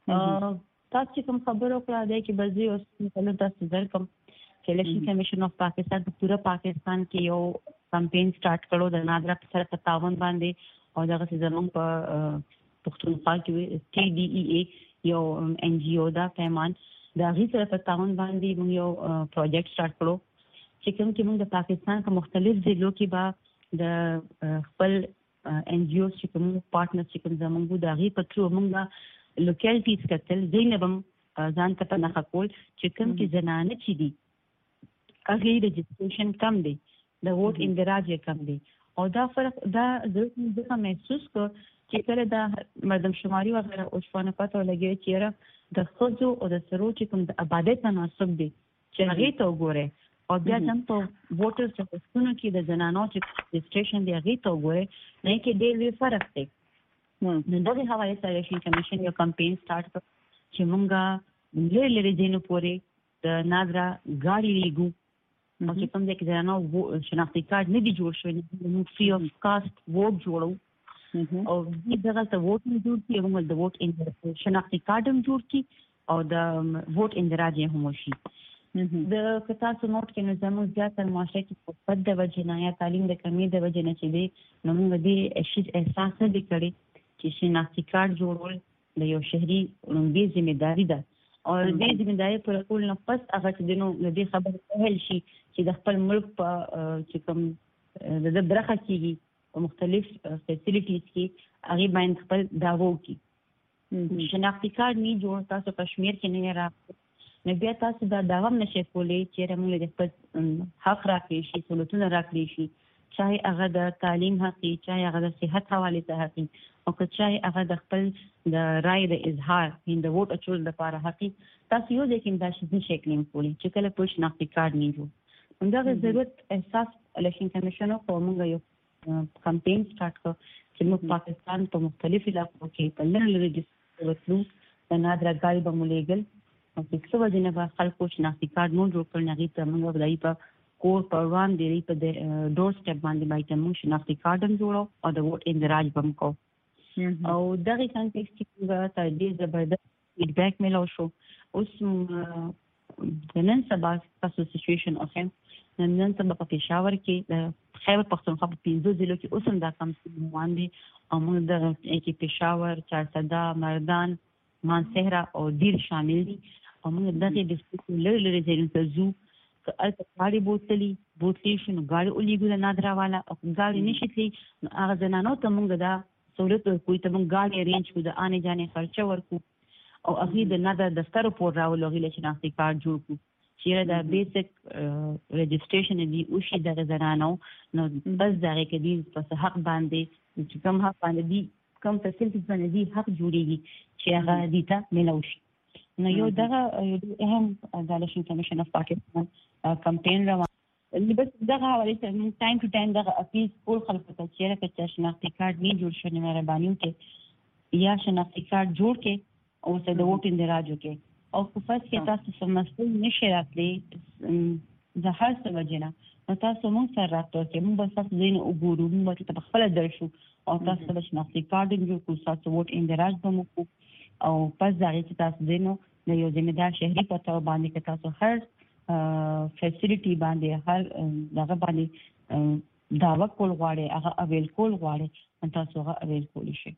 تاسو کوم خبرو کړه دی چې بزي اوس مثلا تاسو درکم چې الیکشن کمیشن اف پاکستان په پورا پاکستان کې یو کمپاین سٹارټ کړو د نادرا سره په تعاون باندې او دغه زموږ په پښتونخوا کې ټي ډي ای ای یو ان جی او دا پیمان د هغې سره په تعاون باندې موږ یو پروجیکټ سٹارټ کړو چې کوم چې موږ د پاکستان په مختلف ضلعو کې به د خپل ان جی او چې کوم پارټنر چې کوم زموږ د هغې په ترو موږ لوکیلټیز کتل ځینې به ځان ته په نښه کول چې کوم کې زنانه چې دي هغې رجسټریشن کم دی د ووټ اندراج کم دی او دا فرق دا ځکه محسوس کو چې کله دا مردم شماري وغیرہ او شپانه پته لګي چې د خځو او د سرو چې کوم د آبادی تناسب دی چې هغه ته وګوره او بیا هم په ووټر سټیشنونو کې د زنانو چې رجسټریشن دی هغه ته وګوره نه کې ډېر لوی فرق دی. نو دغه حواله سره الیکشن کمیشن یو کمپاین سٹارټ کړ چې مونږه لری دینو پورې د نادرا غاړي لیګو او چې کوم ځای کې زنانو شناختی کارت نه دی جوړ شوی موږ فری اف کاسټ ووټ جوړو او دغه ته ووټ نه جوړ کړي موږ د ووټ شناختی کارت هم جوړ کړي او د ووټ اندراج هم وشي. د تاسو نوٹ کې نو زموږ زیاتره معاشره کې په د وجه نه یا تعلیم د کمی د وجه نه چې دی نو موږ دې احساس نه دی کړی چې شناختی کارت جوړول د یو شهري لومړی ذمہداري ده او دې ځمېداري پر ټول نه پس هغه چې دنو دې خبر هل شي چې د خپل ملک په چې کوم د برخه کېږي په مختلف فیسیلیټیز کې هغه باندې خپل داوو کې شناختی کارت نه جوړ تاسو کشمیر کې نه راځي نو بیا تاسو دا داوام نشئ کولای چې موږ د خپل حق راکړي شي سہولتونه راکړي شي چاهي هغه د تعلیم حق چاهي هغه د صحت حواله ته حق او که چاهي هغه د خپل د رائے د اظهار د ووټ اچول لپاره حق تاسو یو ځکه دا شي نشئ کولای چې کله په شناختی کارت نه جوړ دا ضرورت احساس الیکشن کمیشن او موږ یو کمپاین سٹارټ کړ چې موږ پاکستان په مختلفو علاقو کې په لړ وسلو د نادر غالب مولېګل او څه وجنه په خلکو شناختی کارت نو جوړ کړل نه ته موږ دای په کور په روان دی په ډور سټپ باندې باید موږ شناختی کارت جوړو او د ووټ اندراج بم کو او دغه څنګه چې ته دې زبردست فیډبیک ملو شو اوس نن سبا تاسو سچويشن اوسه نن سبا په پېښور کې د خیبر پختونخوا په 15 ضلعو کې اوس هم دا کم روان دي او موږ د کې پېښور چارسده مردان مانسهره او دیر شامل دي او موږ دغه د لړ ځایونو ته ځو که البته غاړي بوتلې شنو غاړي اولېګو نه درا والا او غاړي نشي هغه زنانو ته موږ دا سہولت کوئی ته موږ غاړي ارینج کو د آنے جانے خرچه ورکو او هغه د نظر دفتر پور راول هغه شناختی کارت جوړ کو چیرې دا بیسیک رجسټریشن دی او شي د زنانو نو بس دا کې دي په حق باندې چې کوم حق باندې دي کوم فیسیلیټیز باندې دي حق جوړيږي چې هغه دي ته ملوشي نو یو دغه اهم د الیکشن کمیشن اف پاکستان کمپاین روان بس دغه حواله سره ټایم ټو ټایم دغه اپیل کول خلکو ته چې شناختی کارت نه جوړ شوی مهرباني وکړئ یا شناختی کارت جوړ کړئ او څه د ووټ اندراج وکړئ او په فاس کې تاسو سمستل نشئ راتلی د هر څه وجنه نو تاسو موږ سره راټول کې موږ بس تاسو زین وګورو موږ ته په خپل درشو او تاسو د شناختی کارت جوړ کړو تاسو ووټ اندراج به مو او پس دا چې تاسو دینو د یو ځمېدار شهري په تور باندې کې تاسو هر فیسیلیټي باندې هر دغه باندې داوا کول غواړي هغه اویل کول غواړي تاسو هغه اویل کولی شئ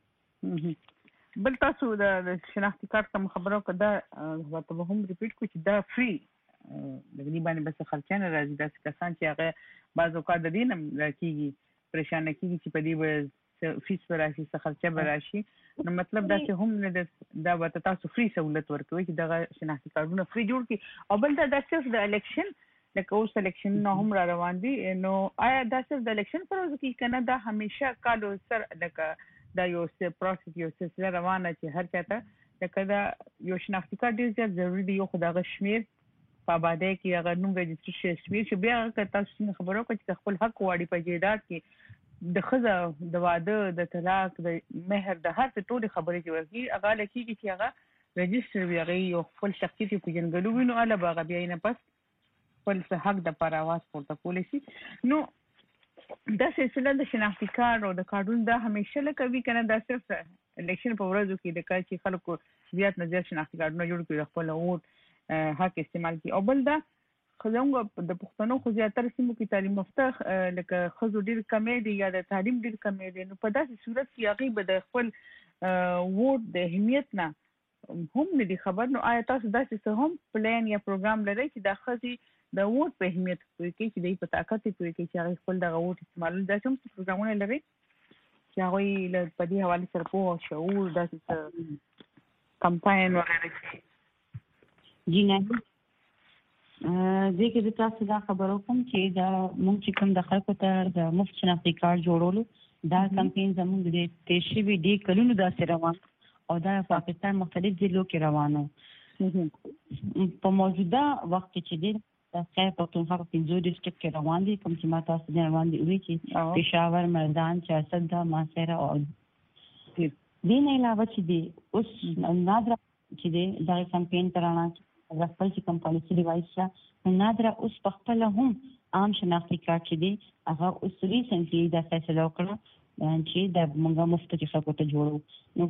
بل تاسو د شناختی کارت کوم خبرو کده ورته هم ریپیټ کو چې دا فری د دې باندې بس خرچه نه راځي دا کسان چې هغه بعض اوقات د دینم راکېږي پریشان کېږي چې په دې فیس وراشي څه خرچه براشي نو مطلب دا چې هم نه دا وته تاسو فری سہولت ورکوي چې دا شناختی کارتونه فری جوړ کی او بل دا صرف د الیکشن لکه اوس الیکشن نو هم را روان دي نو آیا دا صرف د الیکشن پر ورځ کې کنه دا همیشه کالو سر لکه دا یو پروسس یو سلسله روانه چې هر چاته لکه دا یو شناختی کارت ډیر زیات ضروری دی یو خدای شمیر په آباده کې هغه نوم رجسټریشن شمیر چې بیا تاسو خبرو کوي چې خپل حق واړي په جیدات کې د خزه د واده د طلاق د مہر د هر څه ټول خبرې چې ورګي هغه لکېږي چې هغه رجسټر وي هغه یو خپل شخصي په جنګلو وینو اله باغ بیا نه پس خپل حق د پر आवाज پورته کولی شي نو دا سلسله د شناختی کارت او د کارډون دا همیشه لکوي کنه دا صرف الیکشن په ورځو کې د کار چې خلکو زیات نه زیات شناختی کارتونه جوړ کړي خپل ووټ حق استعمال کړي او بل دا خزمګ د پښتنو خو زیاتره سیمو کې تعلیم یافته لکه خزو ډیر کمې دي یا د تعلیم ډیر کمې دي نو په داسې صورت کې هغه به د خپل ووټ د اهمیت نه هم نه دي خبر نو آیا تاسو داسې څه هم پلان یا پروګرام لرئ چې د خزي د ووټ په اهمیت کوي چې د په طاقت کوي چې هغه خپل د ووټ استعمال د کوم پروګرامونه لري چې هغه له په دې حواله سره په شعور داسې کمپاین وغیرہ جی نه دغه د تاسو دا خبرو کوم چې دا موږ چې کوم د خلکو ته د مفت شناختی کارت جوړولو دا کمپاین زموږ د تشریبي دی کلونو دا سره روان او دا پاکستان مختلف ضلعو کې روانو په موجوده وخت کې د خیبر پختونخوا په 15 ډیسټریکټ کې روان دي کوم چې ما تاسو نه روان دي وی چې پېښور مردان چارسده مانسهره او دین علاوه چې دی اوس نادر چې دی دا کمپاین ترانه خپل چې کوم پالیسي ډیوایس را نادر اوس په خپل هم عام شناختی کارت چې دی هغه اوس ریسنټلی دا فیصله وکړه چې د موږ مفت کې خلکو ته جوړو نو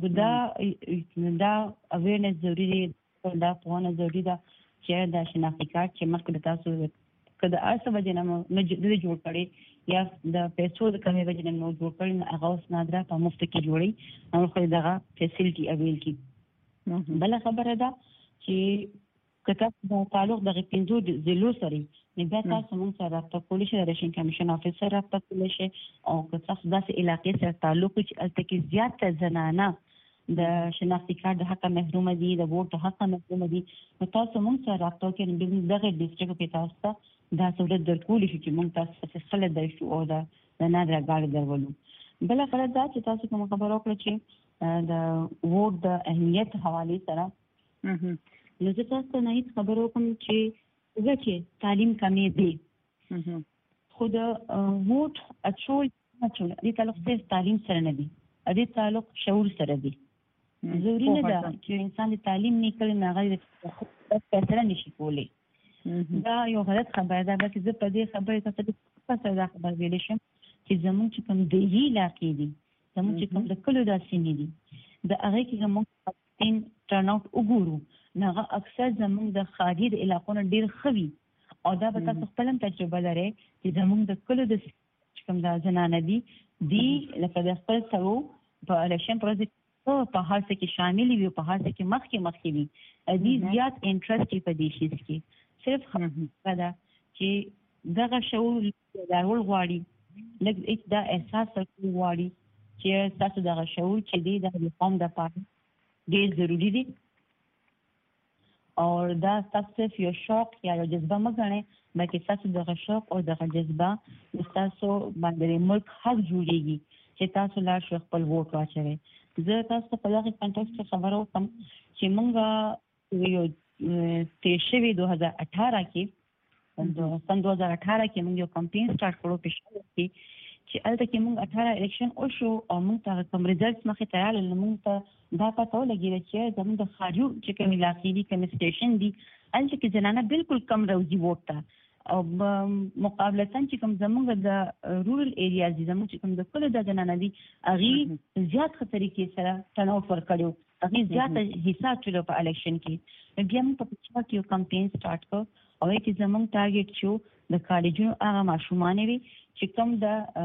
دا اویرنس ضروري دی دا پوهه ضروري ده چې دا شناختی کارت چې مخکې تاسو کله اسه وجنه نه جوړ کړي یا د پیسو د کمی وجنه نو جوړ کړي هغه اوس نادر په مفت کې جوړي نو خو دا فیسیلیټي اویل کی بل خبره ده چې کته د تعلق د غپینځو د زلو سره نه بیا تاسو موږ سره رابطه کولی شئ د الیکشن کمیشن افیسر رابطه کولی شئ او که تاسو داسې علاقې سره تعلق چې الته کې زیات زنانه د شناختی کارت د حق محروم دي د ووټ د حق محروم دي نو تاسو موږ سره رابطه کوئ د دغه ډیسټریکټ په تاسو دا سہولت درکول شي چې موږ تاسو څخه خلک درشو او د نادر غاړه درولو بل خبره دا چې تاسو کوم خبرو کړی چې د ووټ د اهمیت حواله سره نو زه تاسو نه هیڅ خبرو کوم چې زه تعلیم کمې دي خو د ووټ اچول دې تعلق صرف تعلیم سره نه دی دې تعلق شعور سره دی ضروري نه ده چې انسان د تعلیم نه کړي نه غوړي فیصله نشي کولی دا یو غلط خبره ده چې زه په دې خبره تاسو ته خبر ویل شم چې زموږ چې کوم دی علاقې دي زموږ چې کوم د کلو داسې دي د هغه کې زموږ ټرن آوټ وګورو نغه اکثر زموږ د خارجي د علاقو نه ډیر خوي او دا به تاسو خپل تجربه لرئ چې زموږ د کلو د کوم د زنانه دي لکه د خپل سره په الیکشن پروسس په هر څه کې شامل وي په هر څه کې مخکې وي دي زیات انټرست په دې شي کې صرف خبره ده چې دغه شعور دارول غواړي لکه دا احساس غواړي چې تاسو دغه شعور چې دی د قوم د پاره ډیر ضروری دی او دا تاسو یو شوق یا یو جذبه مګنه بلکې تاسو دغه شوق او دغه جذبه تاسو باندې ملک حق جوړیږي چې تاسو لا خپل ووټ واچوي زه تاسو په دغه کانټیکسټ کې خبرو کوم چې موږ یو تیشوي 2018 کې سن 2018 کې موږ یو کمپین سٹارټ کړو پېښور کې چې الته کې موږ 18 الیکشن او شو او موږ ته کوم ریزلټس مخې ته راغلل موږ ته دا پته ولګېده چې زموږ د خارجو چې کوم علاقې دي کوم سټیشن دي الته کې زنانه بالکل کم راوځي ووټ ته او مقابلتاً چې کوم زموږ د رورل ایریاز دي زموږ چې کوم د کله د زنانه دي هغه زیات خطرې کې سره ټرن آوټ ورکړو هغه زیات حصہ چلو په الیکشن کې بیا موږ په پچا کې یو کمپین سٹارټ کړ او چې زموږ ټارګټ شو د کالجونو هغه ماشومان وي چې کوم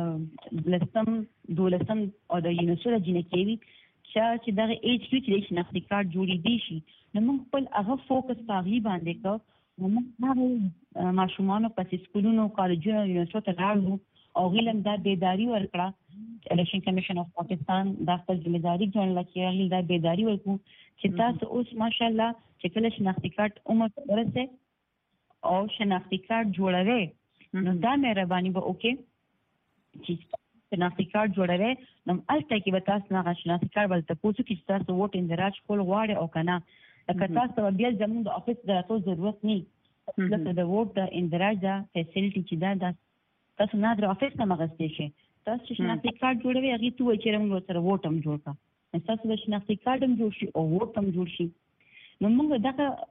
د لسم دولسم او د یونیورسيټي جنکې وي چې دغه ایج کې چې شناختی کارت جوړې دي شي نو موږ خپل هغه فوکس پاغي باندې کو نو موږ هغه ماشومان په سکولونو کالجونو یونیورسيټي راغلو او غلم دا بیداری ورکړه الیکشن کمیشن اف پاکستان دا خپل ځمېداري ګڼله چې هغه دا بیداری ورکړو چې تاسو اوس ماشاءالله چې کله شناختی کارت عمر ورسه او شناختی کارت جوړوي نو دا مهرباني به وکړي چې شناختی کارت جوړوي نو الته کې به تاسو نه شناختی کارت ولته پوښتنه کې تاسو ووټ اندراج کول غواړئ او کنه لکه تاسو بیا زموږ د افیس د راتلو ضرورت نه لکه د ووټ د اندراج د فیسیلیټي چې دا تاسو نه د افیس نه مغستې شي تاسو شناختی کارت جوړوي هغه ته وایي چې موږ سره ووټ هم جوړ کړو تاسو د شناختی کارت هم جوړ شي او ووټ هم جوړ شي نو موږ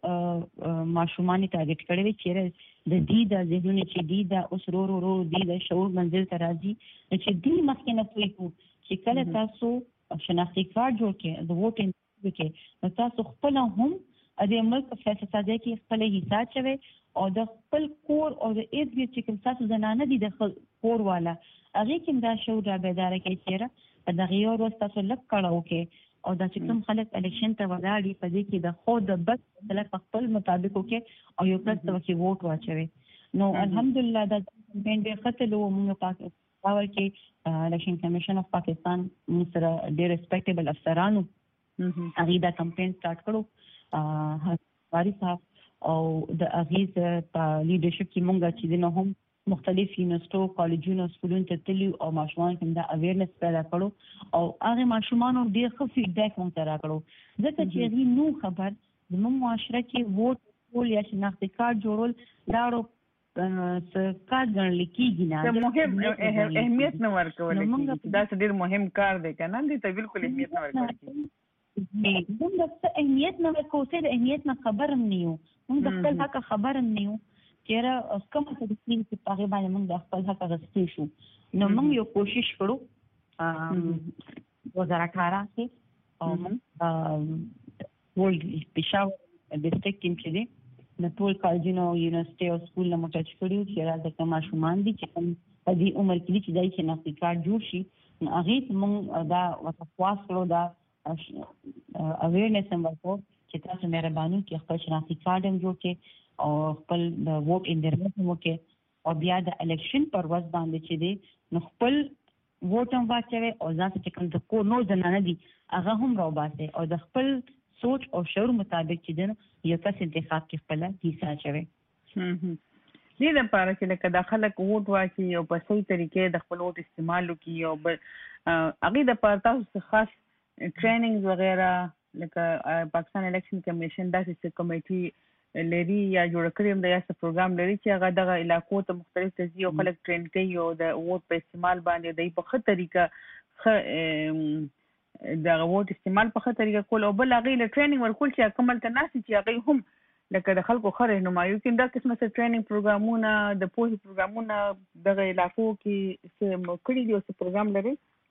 دغه ماشومان ټارګټ کړی چې د دې د ذهنونو چې دې د اوس رو دې د شعور منزل ته راځي چې دې مخکې نه پوهیږو چې کله تاسو شناختی کارت جوړ کړئ د ووټ کې نو تاسو خپل هم د ملک فیصله ساده کې خپل حصہ چوي او د خپل کور او د ایت چې کوم تاسو زنانه دي د کور والا هغه کې دا شعور را بیدار کوي چې په دغه یو ورځ تاسو لک کړهو کې او دا چې کوم خلک الیکشن ته ولاړ په دې کې د خود بس خلک خپل مطابق کې او یو کس ته کې ووټ واچوي نو الحمدلله دا کمپین ډېر ختلو موږ پاور کې الیکشن کمیشن اف پاکستان سره ډېر ریسپیکټیبل افسرانو هغه دا کمپین سٹارټ کړو واری صاحب او د هغه په لیډرشپ کې موږ چې نه هم مختلف یونیورسيټو کالجونو سکولونو ته تللی او ماشومان کوم دا اویرنس پیدا کړو او هغه ماشومان ډېر ښه فیډبیک مونږ ته راکړو ځکه چې هغه نو خبر زموږ معاشره کې ووټ کول یا شناختی کارت جوړول دا کار ګڼل کېږي نه مهم اهمیت نه ورکول کېږي دا ډېر مهم کار دی کنه دې ته بالکل اهمیت نه ورکول کېږي موږ د اهمیت نه ورکوو چې د اهمیت نه خبر هم نه یو موږ د خپل حق خبر هم نه یو چیرې کوم څه د سپین په هغه باندې موږ د خپل حق غوښتي شو نو موږ یو کوشش کړو 2018 کې او ټول پېښور ډیسټریکټ ټیم چې دی د ټول کالجونو یونیورسيټي او سکول نه مټچ کړیو چې راځي کوم ماشومان دي چې کوم په دې عمر کې چې دای چې نقطې کار جوړ شي هغه موږ دا وتخواس کړو دا اویرنس هم ورکو چې چې تاسو مهرباني کې خپل شناختی کارت هم جوړ کړئ او خپل د ووټ انټرنیټ هم وکړئ او بیا د الیکشن پر ورځ باندې چې دی نو خپل ووټ هم واچوي او ځان چې کوم د کو نو زنانه دي هغه هم راوباسي او د خپل سوچ او شعور مطابق چې دی یو کس انتخاب کې خپل حصہ اچوي. دې لپاره چې لکه د خلک ووټ واچي او په صحیح طریقې د خپل ووټ استعمال وکړي او هغه د پاره تاسو خاص ټریننګز وغیرہ لکه پاکستان الیکشن کمیشن داسې کمیټي لري یا جوړ کړی هم د یاسه پروګرام لري چې هغه دغه علاقو ته مختلف تجزیه او خلک ټرین کوي او د ووټ په استعمال باندې د په خه طریقه د ووټ استعمال په خه طریقه کول او بل هغه له ټریننګ ورکول چې کومل تناسي چې هغه هم لکه د خلکو خره نمایو کې دا قسمه څه ټریننګ پروګرامونه د پوهې پروګرامونه دغه علاقو کې څه مکړي دي او څه پروګرام لري.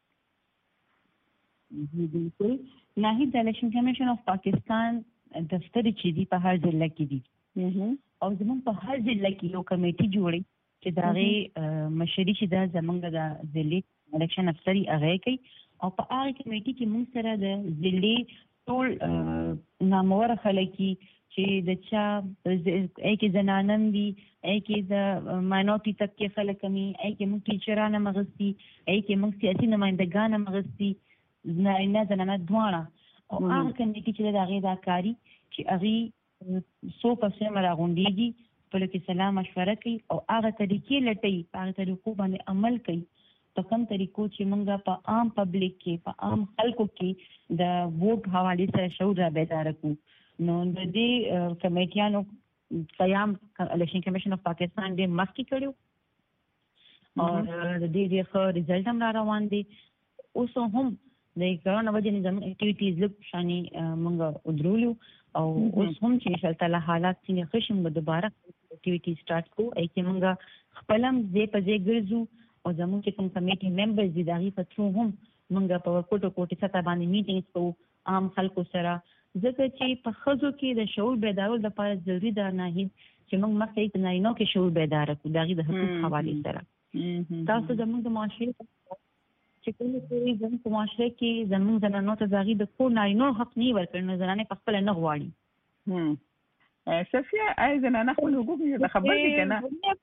بالکل ناهید د الیکشن کمیشن اف پاکستان دفتر چې دی په هر ضلع کې دي او زموږ په هر ضلع کې یو کمیټي جوړي چې دا مشري چې دا زموږ د ضلع الیکشن افسر هغه کوي او په هغه کمیټي کې موږ سره د ضلع ټول نامور خلک چې د چا ایکي زنانم دي ایکي د ماینورټي طبقه خلک کمی ایکي موږ ټیچرانه مغستی ایکي موږ سیاسي نمائندګان مغستی نه زنانه دواړه او هغه کمیټي چې دا غي دا کاری چې هغه 100% راغونډيږي په لکه سلام مشوره کوي او هغه طریقې لټي هغه طریقو باندې عمل کوي په کوم طریقو چې موږ په عام پبلک کې په عام خلکو کې د ووټ حواله سره شعور را بیدار کو. نو د دې کمیټیانو قیام الیکشن کمیشن اف پاکستان دې مخکې کړو او د دې ښه ریزلټ هم را روان دي. اوس هم د کرونا وجه نظام اکټیویټیز لږ شاني موږ ودرولو او اوس هم چې ان شاء الله تعالی حالات څنګه خشم به دوباره اکټیویټی سٹارټ کو اې موږ خپلم دې په دې ګرځو او زموږ چې کوم کمیټي ممبرز دي دغه په ترو هم موږ په کوټه سطح باندې میټینګز کوو عام خلکو سره ځکه چې په خزو کې د شعور بیدارول لپاره ضروری ده نه چې موږ مخکې د نارینو کې شعور بیدار کړو دغه د حقوق حواله سره. تاسو زموږ د معاشري چې کومه کوي زموږ معاشره کې زموږ زنانو ته دغه د کو نارینو حق نه ورکړنه زنانه په خپل نه غواړي. صفیه ای زنانه خپل حقوق نه خبر دي کنه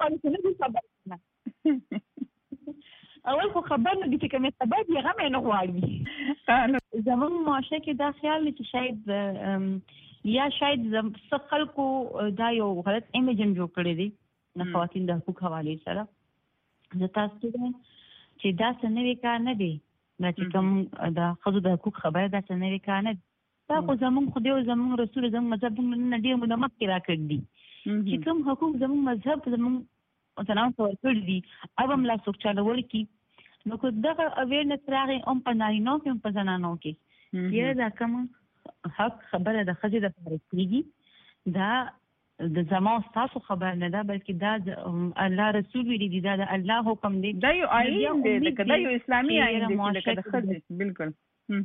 اول خو خبر نه دي چې کومه سبب یې غمه نه غواړي. زموږ معاشره کې دا خیال چې شاید یا شاید څه خلکو دا یو غلط ایمیج جوړ کړی دی نه خواتین د حقوق حواله سره د تاسو چې دا څنګه کار نه دی چې کوم د خزو د حقوق خبره دا څنګه کار نه دا خو زموږ خدای او زموږ رسول زموږ مذهب نه دی موږ مخ کې راکړ دي چې کوم حقوق زموږ مذهب زموږ او تناو ورکړ دي اوبم لا څوک چالوور کی نو کو دغه اویرنس راغی هم په نارینو کې هم په زنانو کې چې دا کوم حق خبره د خځې د پرېږدي دا د زموږ تاسو خبر نه ده بلکې دا د الله رسول ویلي دي دا د الله حکم دی دا یو آئین دی دا یو اسلامي آئین دی چې د خځې بالکل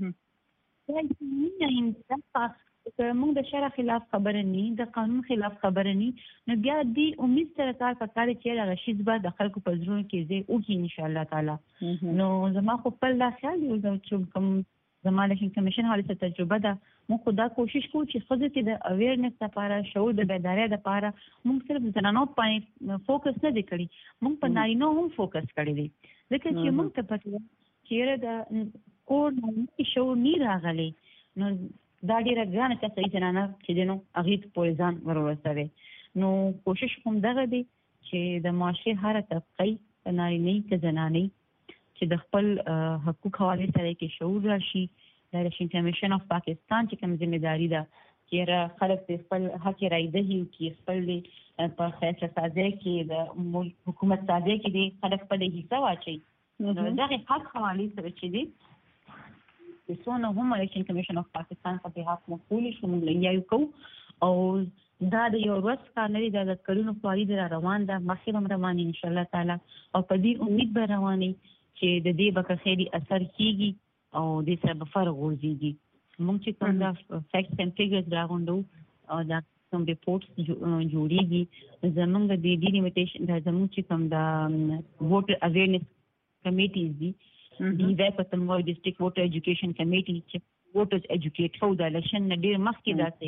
دا یو آئین دی موږ د شرع خلاف خبره نه د قانون خلاف خبره نه نو بیا دې امید سره کار پکاره چې هغه شی به د خلکو په زړونو کې زه او کې ان شاء الله تعالی نو زما خو په الله خیال یو چې کوم زما الیکشن کمیشن حاله تجربه ده موږ خدا کوشش کوو چې خځې کې د اویرنس لپاره شعور د بیدارۍ لپاره موږ صرف زنانو باندې فوکس نه دی کړی موږ په نارینو هم فوکس کړی دی ځکه چې موږ ته پته چې د کور نه شعور نه راغلی نو دا ډیره ګرانه کسې جنانه چې دینو اغه په ځان ورورسوي نو کوشش کوم دغه دی چې د معاشري هر طبقه نارینه کې زنانه چې د خپل حقوق حواله سره کې شعور راشي د الیکشن کمیشن اف پاکستان چې کوم ځمېداري ده چې خلک خپل حق رایده کې خپل په فیصله سازي کې د حکومت سازي کې دي خلک په دې حصہ واچي نو دغه حق حواله سره چې دي څونه هم الیکشن کمیشن اف پاکستان په بهاف مسؤل شو موږ یې کو او دا د یو ورځ کار نه دی د کلونو په روان ده مخکې روان ان شاء الله تعالی او په دې امید به رواني چې د دې به خیری اثر کیږي او د سبب فرق ورزيږي موږ چې کوم دا فیکټس اند فیګرز راغونډو او دا کوم ریپورتس جوړیږي زمونږ د دې لیمیټیشن د زمونږ چې کوم دا ووټر اویرنس کمیټیز دي دی په تموي ډیسټریکټ ووټر ایجوکیشن کمیټي چې ووټرز ایجوکیټ هو د الیکشن ډیر مخکې داسې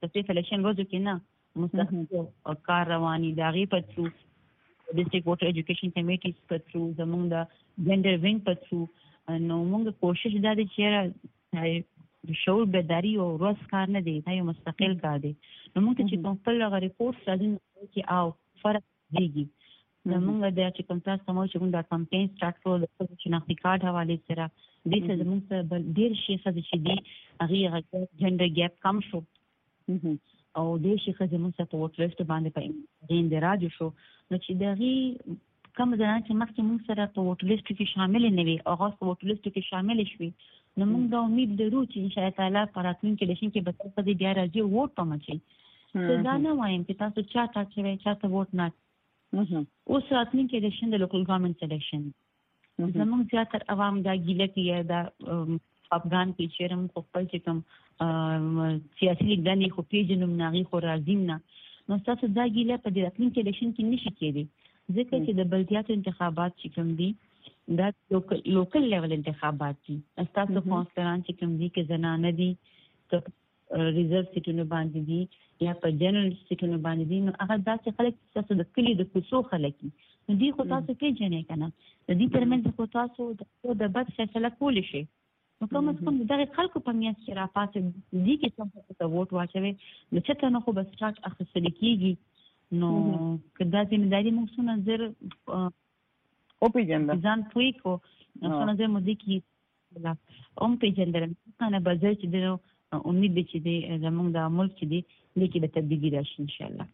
مستقل الیکشن ورځو کې نه مستقل کار رواني دا غي پترو ډیسټریکټ ووټر ایجوکیشن کمیټیز پترو زمونږ د جندر وینګ پترو نو موږ کوشش دا دي چې شعور بیداری او روز کار نه دی دا یو مستقل کار دی نو موږ چې کوم خپل ریپورټ راځي چې او فرق دیږي زمونږ د چې کوم تاسو سمو چې موږ دا کمپاین سٹارټ کړو د شناختی کارت حواله سره د څه زموږ څه ډیر شي څه چې دی هغه جندر ګیپ کم شو او د شي څه زموږ څه په ووټ لیست باندې په اندراج شو نو چې دغه کوم ځای چې مخکې موږ سره په ووټ لیست کې شامل نه وي او هغه په ووټ لیست کې شامل شي نو موږ دا امید لرو چې ان شاء الله په راتلونکي الیکشن کې به تاسو د بیا راځي ووټ پمچي څه دا نه وایم چې تاسو چاته ووټ نه اوس راتلونکي الیکشن د لوکل ګورنمنت الیکشن زموږ زیاتره عوام دا ګیله کوي دا افغان کې چیرم خپل چې کوم سیاسي لیدنې خو پیژنم ناغي خو راځم نه نو تاسو دا ګیله په دې راتلونکي الیکشن کې نشي کېدی ځکه چې د بلدیاتو انتخابات چې کوم دي دا لوکل لیول انتخابات دي تاسو کونسلران چې کوم دي کې زنانه دي ریزرو سیټونو باندې دي یا په جنرال سیټونو باندې دي نو هغه داسې خلک تاسو د کلی د کوڅو خلک نو دي خو تاسو پیژنې کنه د دې ترمنځ خو تاسو د بد فیصله کول شي نو کوم څه دغه خلکو په میاس کې راپاسه دي کې څنګه ته ووټ واچوي نو چې ته نو خو بس سٹارټ اخیستل کیږي نو کدا ځینې موږ څو نظر او پیژندل ځان پوي کو څو نظر مو دي کې لا اوم پیژندل کنه بازار چې د امید دي چې زموږ د ملک چې دي لیکي به تبدیلی راشي ان شاء الله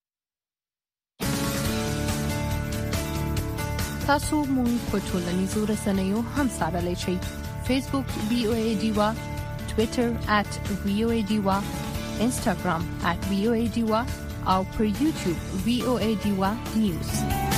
تاسو مون په ټولنیزو رسنیو هم سره شئ فیسبوک VOA ډیوا ټوئیټر @VOA ډیوا انستګرام @VOA ډیوا او پر یوټیوب VOA ډیوا نیوز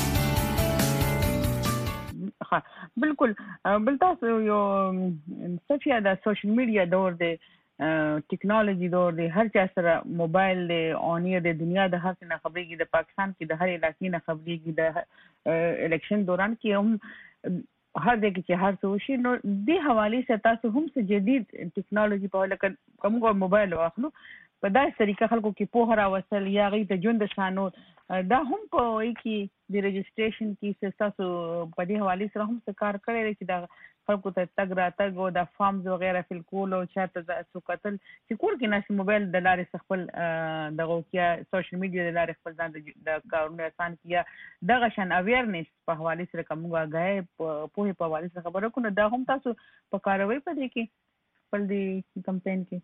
بالکل بل تاسو یو صفیه د سوشل میډیا دور دی ټیکنالوژي دور دی هر چا سره موبایل دی اونیر د دنیا د هر څه نه خبرېږي د پاکستان کې د هر علاقې نه خبرېږي د الیکشن دوران کې هم هر دغه چې هر څه وشي نو د حواله سره تاسو هم څه جدید ټیکنالوژي په لکه کومو موبایل واخلو په داسې طریقه خلکو کې په هر وسل یا غي ته ژوند شانو دا هم په وای کې د رجسټریشن کې تاسو په دې حواله سره هم څه کار کړی چې دا خلکو ته تګ راتګ او د فارمز وغیرہ فل کول او چاته تاسو قتل چې کور کې ناس موبایل د لارې خپل دغه کې سوشل میډیا د لارې خپل ځان د کارونه آسان کیا دغه شان اویرنس په حواله سره کومه غای په حواله سره خبرو کو دا هم تاسو په کاروي په دې کې خپل دی کمپاین کې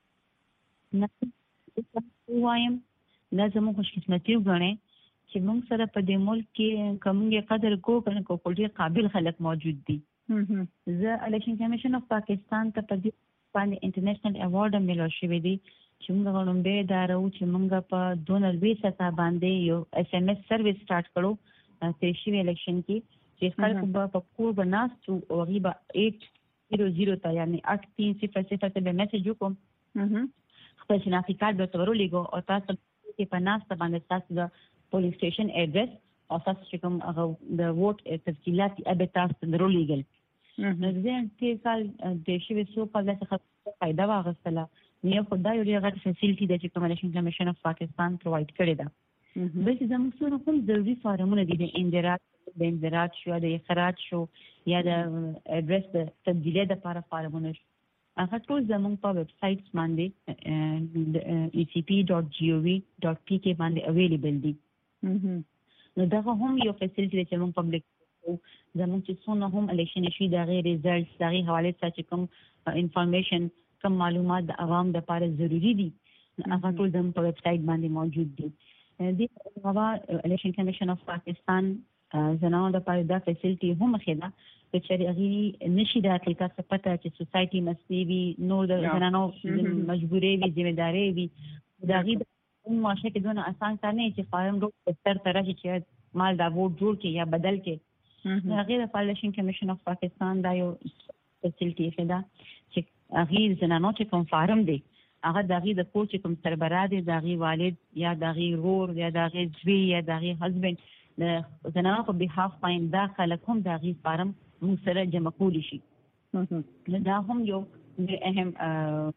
نه وایم دا زموږ خوشقسمتي وګڼئ چې موږ سره په دې ملک کې کومه قدر کنه کو ډیر قابل خلک موجود دي زه الیکشن کمیشن اف پاکستان ته په دې باندې انټرنیشنل ایوارډ ملو شوی دی چې موږ غواړم به ادارو چې موږ په 2020 سره باندې یو SMS سرویس سٹارټ کړو تیشي الیکشن کې چې خلک په کور بناستو او غیبه 800 ته یعنی 8300 ته به میسج وکم خپل شناختی کارت به تورو لګو او تاسو کې په ناسته باندې تاسو د پولیس سټیشن ایډرس او تاسو چې کوم د ووټ تفصیلات به تاسو درو لګل نو ځین چې کال د شوی سو په لاسه فائدہ واغستله نو خدای یو غټ فیسیلیټي د الیکشن کمیشن اف پاکستان پروواید کړی دا به چې زموږ سره کوم ضروري فارمونه دي د اندراج شو د اخراج شو یا د ایډرس د تبدیلی د لپاره فارمونه هغه ټول زموږ په ویب سټ باندې ecp.gov.pk باندې اویلیبل دي نو دا هم یو فیسیلیټي چې موږ پبلک زموږ چې څونه هم الیکشن شي دا غیر ریزلټس دا غیر حواله څخه کوم انفارمیشن کوم معلومات د عوام لپاره ضروری دي هغه ټول زموږ په ویب سټ باندې موجود دي د هوا الیکشن کمیشن اف پاکستان زنانو لپاره دا فیسیلیټي هم خېدا چې هغه نشي د اټلیکا څخه پته چې سوسایټي مستی وي نو د زنانو مجبورې وي ځمېداري وي دا غي د معاشره کې دونه آسان کار نه چې فارم روډ تر طرح چې مال دا ووټ جوړ کې یا بدل کې هغه د الیکشن کمیشن اف پاکستان دا یو فیسیلیټي خېدا چې هغه زنانو چې کوم فارم دی هغه دغه د کوچ کوم سربراه دی دغه والد یا دغه رور یا دغه زوی یا دغه هسبند د زنانو په بيخاف باندې دا خلک هم دغه فارم موږ سره جمع کولی شي دا هم یو اهم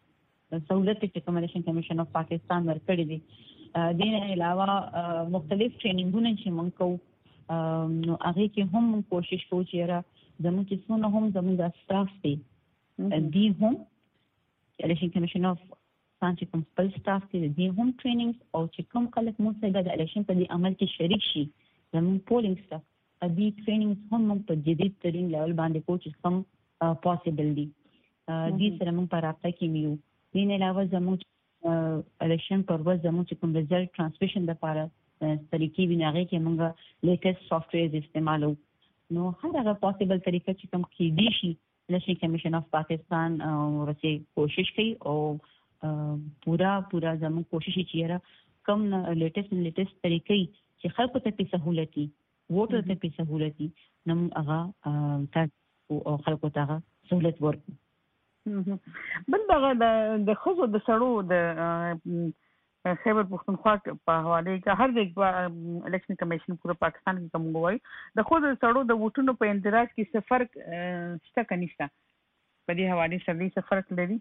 سہولت چې کوم الیکشن کمیشن اف پاکستان ورکړي دي دین علاوه مختلف ټریننګونه چې موږ کوو نو هغه کې هم کوشش کوو چې را زموږ چې څونه هم زموږ سټاف دي هم الیکشن کمیشن اف پاکستان چې کوم خپل سټاف دي هم ټریننګز او چې کوم خلک مو سره د الیکشن په عمل کې شریک شي زموږ پولینګ سټاف دي ټریننګز هم په جدید ترين لیول باندې کوو چې کوم پاسبل دي دي سره موږ په رابطه کې یو دین علاوه زموږ الیکشن پر ورځ زموږ کوم ریزلټ ترانسمیشن لپاره طریقې ویناغه کې موږ لیټیسټ سافټویر استعمالو نو هغه پاسبل طریقه چې کوم کې دي شي الیکشن کمیشن اف پاکستان ورته کوشش کوي او پورا زموږ کوشش چې کوم لیټیسټ طریقې چې خلکو ته سہولتي ووټر ته سہولتي نو هغه تاسو خلکو ته سہولت ورکړي بل دغه د خزو د سړو د خیبر پختونخوا په حواله کې هر د الیکشن کمیشن پورا پاکستان کې کوم غوي د خزو د سړو د ووټونو په اندراج کې څه فرق شته کنيشته په دې حواله سره څه فرق لري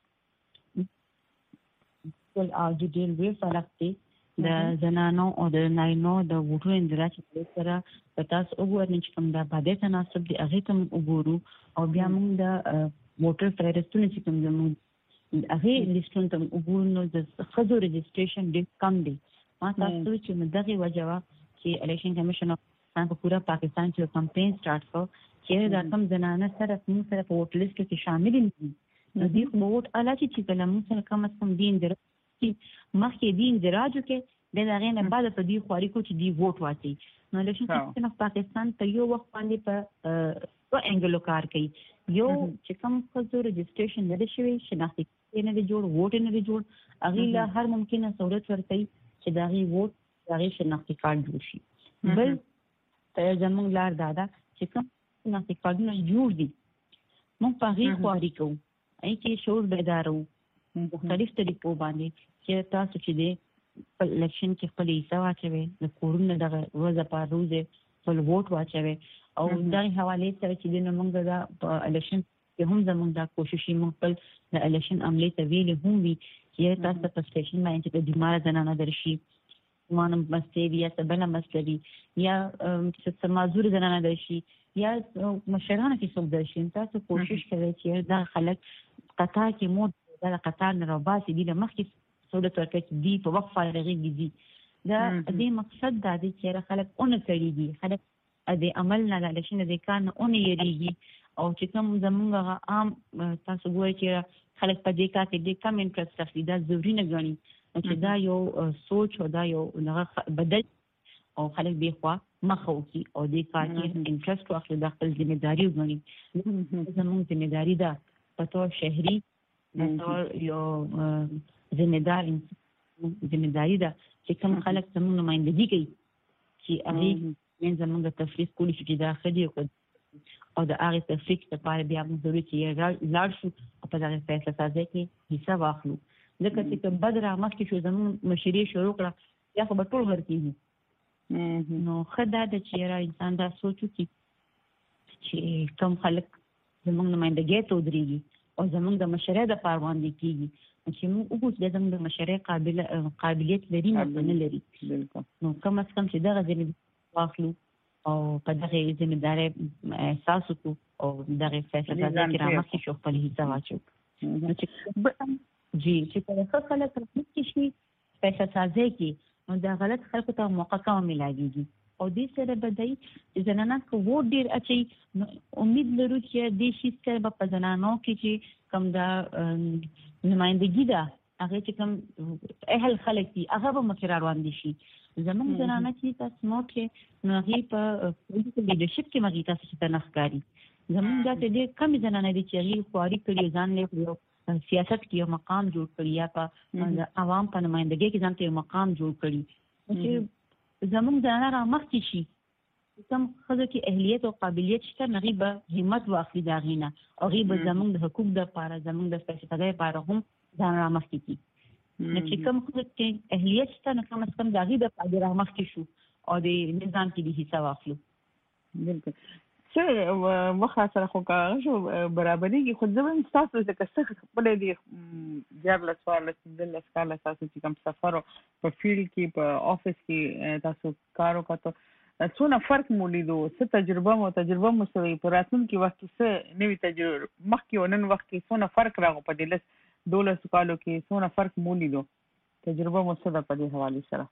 ټول ډیټیل وی فرق دی د زنانو او د نارینو د ووټونو اندراج سره په تاسو وګورئ چې کوم د باندې تناسب دی هغه ته وګورو او بیا موږ د ووټر فهرستونه چې کوم زموږ هغه لیستونه ته وګورو نو د خزو رجسټریشن ډېر کم دی ما تاسو چې دغه وجوه چې الیکشن کمیشن په پورا پاکستان کې کمپاین سٹارټ کړ چې دا کوم زنانه سره موږ سره په ووټ لیست کې شامل دي نو دې ووټ اله چې کله موږ سره کوم څه دین درته مخکې دین دراجو کې د هغه نه بعد په دې خواري کو چې دی ووټ واچي نو الیکشن کمیشن اف پاکستان په یو وخت باندې په انګلو کار کوي یو چې کوم خزو رجسټریشن لري شوی شناختی نه دی جوړ ووټ نه دی جوړ هغه له هر ممکنه سہولت ورکړي چې دا غي ووټ دا غي شناختی کارت جوړ شي بل ته زموږ لار دادا چې کوم شناختی کارتونه جوړ دي موږ په هغه خواري کوو اې کې شعور بیدارو مختلف طریقو باندې چې تاسو چې دی په الیکشن کې خپل حصہ واچوي د کورونه دغه روزه په روزه خپل ووټ واچوي او دغه حواله سره چې د موږ د الیکشن کې هم زموږ د کوششي موږ خپل د الیکشن عملي تویل هم وي چې تاسو په سټیشن باندې د بیمار زنانه درشي مانم مسلې یا سبله مسلې یا چې معذور زنانه درشي یا مشرانه کې څوک درشي تاسو کوشش کوئ چې دا خلک قطار کې مو دا قطار نه راوباسي دي مخکې سہولت ورکړي دي په وقفه لري دي دا دې مقصد دا دی چې خلک اون کړيږي خلک د عمل نه الیکشن د کار نه اون یریږي او چې کوم زمونږ عام تاسو ګورئ چې خلک په دې کار کې د کم انټرست اخلي دا ضروري نه ګڼي چې دا یو سوچ او دا یو بدل او خلک به خوا مخو کی او دې کار کې انټرست واخلي د خپل ځمېداري وګڼي زموږ ځمېداري ده په تور شهري یو ذمہداری ده چې کوم خلک زموږ نمائندګي کوي چې هغه زموږ د تفریق کولی شي دا خدي او د هغه تفریق لپاره بیا موږ ضروري چې لاړ شو او په دغه فیصله سازي کې حصہ واخلو ځکه چې بدر مخکې شو زموږ مشري شروع کړه یا خو به ټول ورکیږي نو خدای د چې انسان دا سوچو چې کوم خلک زموږ نمائندګي ته ودرېږي او زموږ د مشرۍ د پروان دي کیږي چې موږ وګورو چې زموږ د مشرۍ قابلیت لري نه لري نو کم از کم چې دغه ځینې واخلو او په دغه ځینې احساس وکړو او دغه فیصله سازي کې رامخکې شو خپل حصہ واچو چې کله خلک رامخکې شي فیصله سازي کې نو دا غلط خلکو ته موقع کوم ملاويږي او دې سره بدای چې زنانه کو ووټ ډیر اچي نو امید لرو چې د شي سره په زنانو کې چې کوم دا نمائندګي ده هغه چې کوم اهل خلک دي هغه به مخ روان دي شي زموږ زنانه چې تاسو نو کې نو هغه په پولیټیکل لیډرشپ کې مګی تاسو ته نخکاری زموږ د دې کم زنانه دي چې هغه خواري کړی ځان له سیاست کې یو مقام جوړ کړی یا په عوام په نمائندګي کې ځان ته یو مقام جوړ کړی چې زموږ زنانه را مخکې شي کوم خزه کې اهلیت او قابلیت شته نغي به همت واخلي دا غینه او غي به زموږ د حقوق د لپاره زموږ د فیصله لپاره هم ځان را مخکې کی نو چې کوم خزه کې اهلیت شته نو کم از کم دا غي د لپاره را مخکې شو او د نظام کې د حصہ واخلو بالکل څه مخه سره خو کاغه شو برابرېږي خو زه هم تاسو ځکه څه خپلې دي جارله سوال د لسکاله تاسو چې کوم سفر په فیلډ کې په افیس کې تاسو کار وکړو څونه فرق مو لیدو څه تجربه مو سوي په راتلونکي وخت کې څه نوې تجربه مخکې او نن وخت کې څونه فرق راغو په دې 12 کالو کې څونه فرق مو لیدو تجربه مو څه ده په دې حواله سره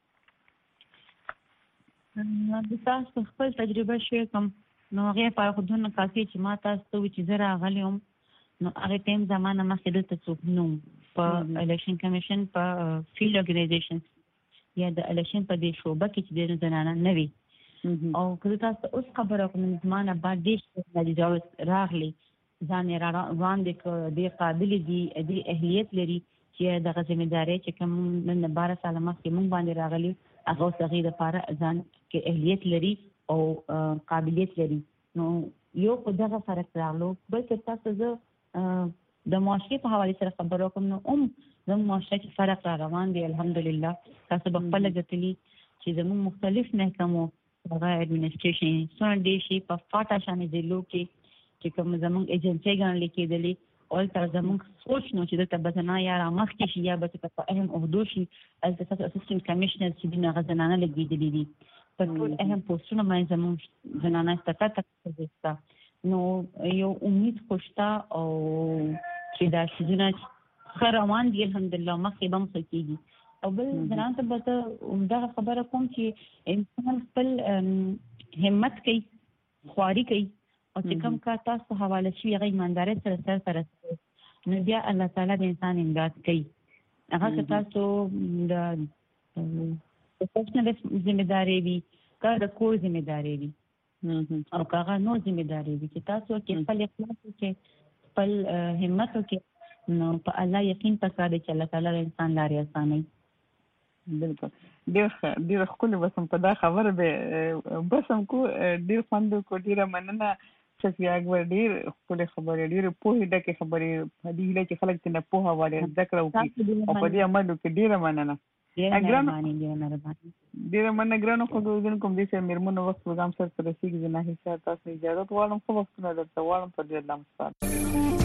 د تاسو خپل تجربه شیر کوم نو هغه په خودونه کافي چې ما تاسو ته چې زه راغلم نو هغه ټیم زمانه مخکې دلته څوک نو په الیکشن کمیشن په فیلډ اورګنایزیشن یا د الیکشن په دې شوبه کې چې د زنانه نه وي او کله تاسو اوس خبره کوم زمانه بعد دې د راغلي ځان را وړاندې د قابل دي د اهلیت لري چې د ځمېداري چې کوم نن 12 سال مخکې مونږ باندې راغلي هغه صغیر لپاره ځان کې اهلیت لري او قابلیت لري نو یو په دغه فرق راغلو بلکې تاسو د معاشري په حواله سره خبرو کوم نو زموږ معاشره کې فرق را روان دی الحمدلله تاسو په خپل ګټلي چې زموږ مختلف محکمو هغه اډمنسټریشن څنګه دي شي په فاټا شانې دي لوکي چې کوم زموږ ایجنسي ګڼل کېدلې او تر زموږ سوچ نو چې د بدنا یا مخکې شي یا به په اهم عہدو شي از تاسو اسسټنټ کمشنر چې د غزنانه لګیدلې دي په ټول اهم پوسټونو باندې زموږ زنانه ستکتا نو یو امید خوشتا او چې دا شونه خروان دي الحمدلله مخکې بم خکېږي او بل زنانه ته به دا خبره کوم چې انسان خپل همت کوي خواري کوي او چې کوم کا تاسو حواله شي هغه ایمانداري سره سره نو بیا الله تعالی د انسان امداد کوي هغه تاسو د پروفیشنل ذمہداري وي کا د کور ذمہداري وي او هغه نو ذمہداري وي چې تاسو کې خپل اخلاص کې خپل همت کې نو په الله یقین پکاره چې الله تعالی انسان لاري اسانه بالکل ډیر خپل بسم په دا خبره به بسم کو ډیر خوند کو ډیر مننه چې اکبر ډیر خپل خبره ډیر په دې کې خبره په دې چې خلک ته نه په حواله ذکر وکړي او په دې عمل کې ډیر مننه ډیر مننه ګرانو خو دې کوم دې چې مرمنو وخت پروګرام سره رسیدي نه هیڅ تاسو اجازه غواړم خو وخت نه درته غواړم په دې لامل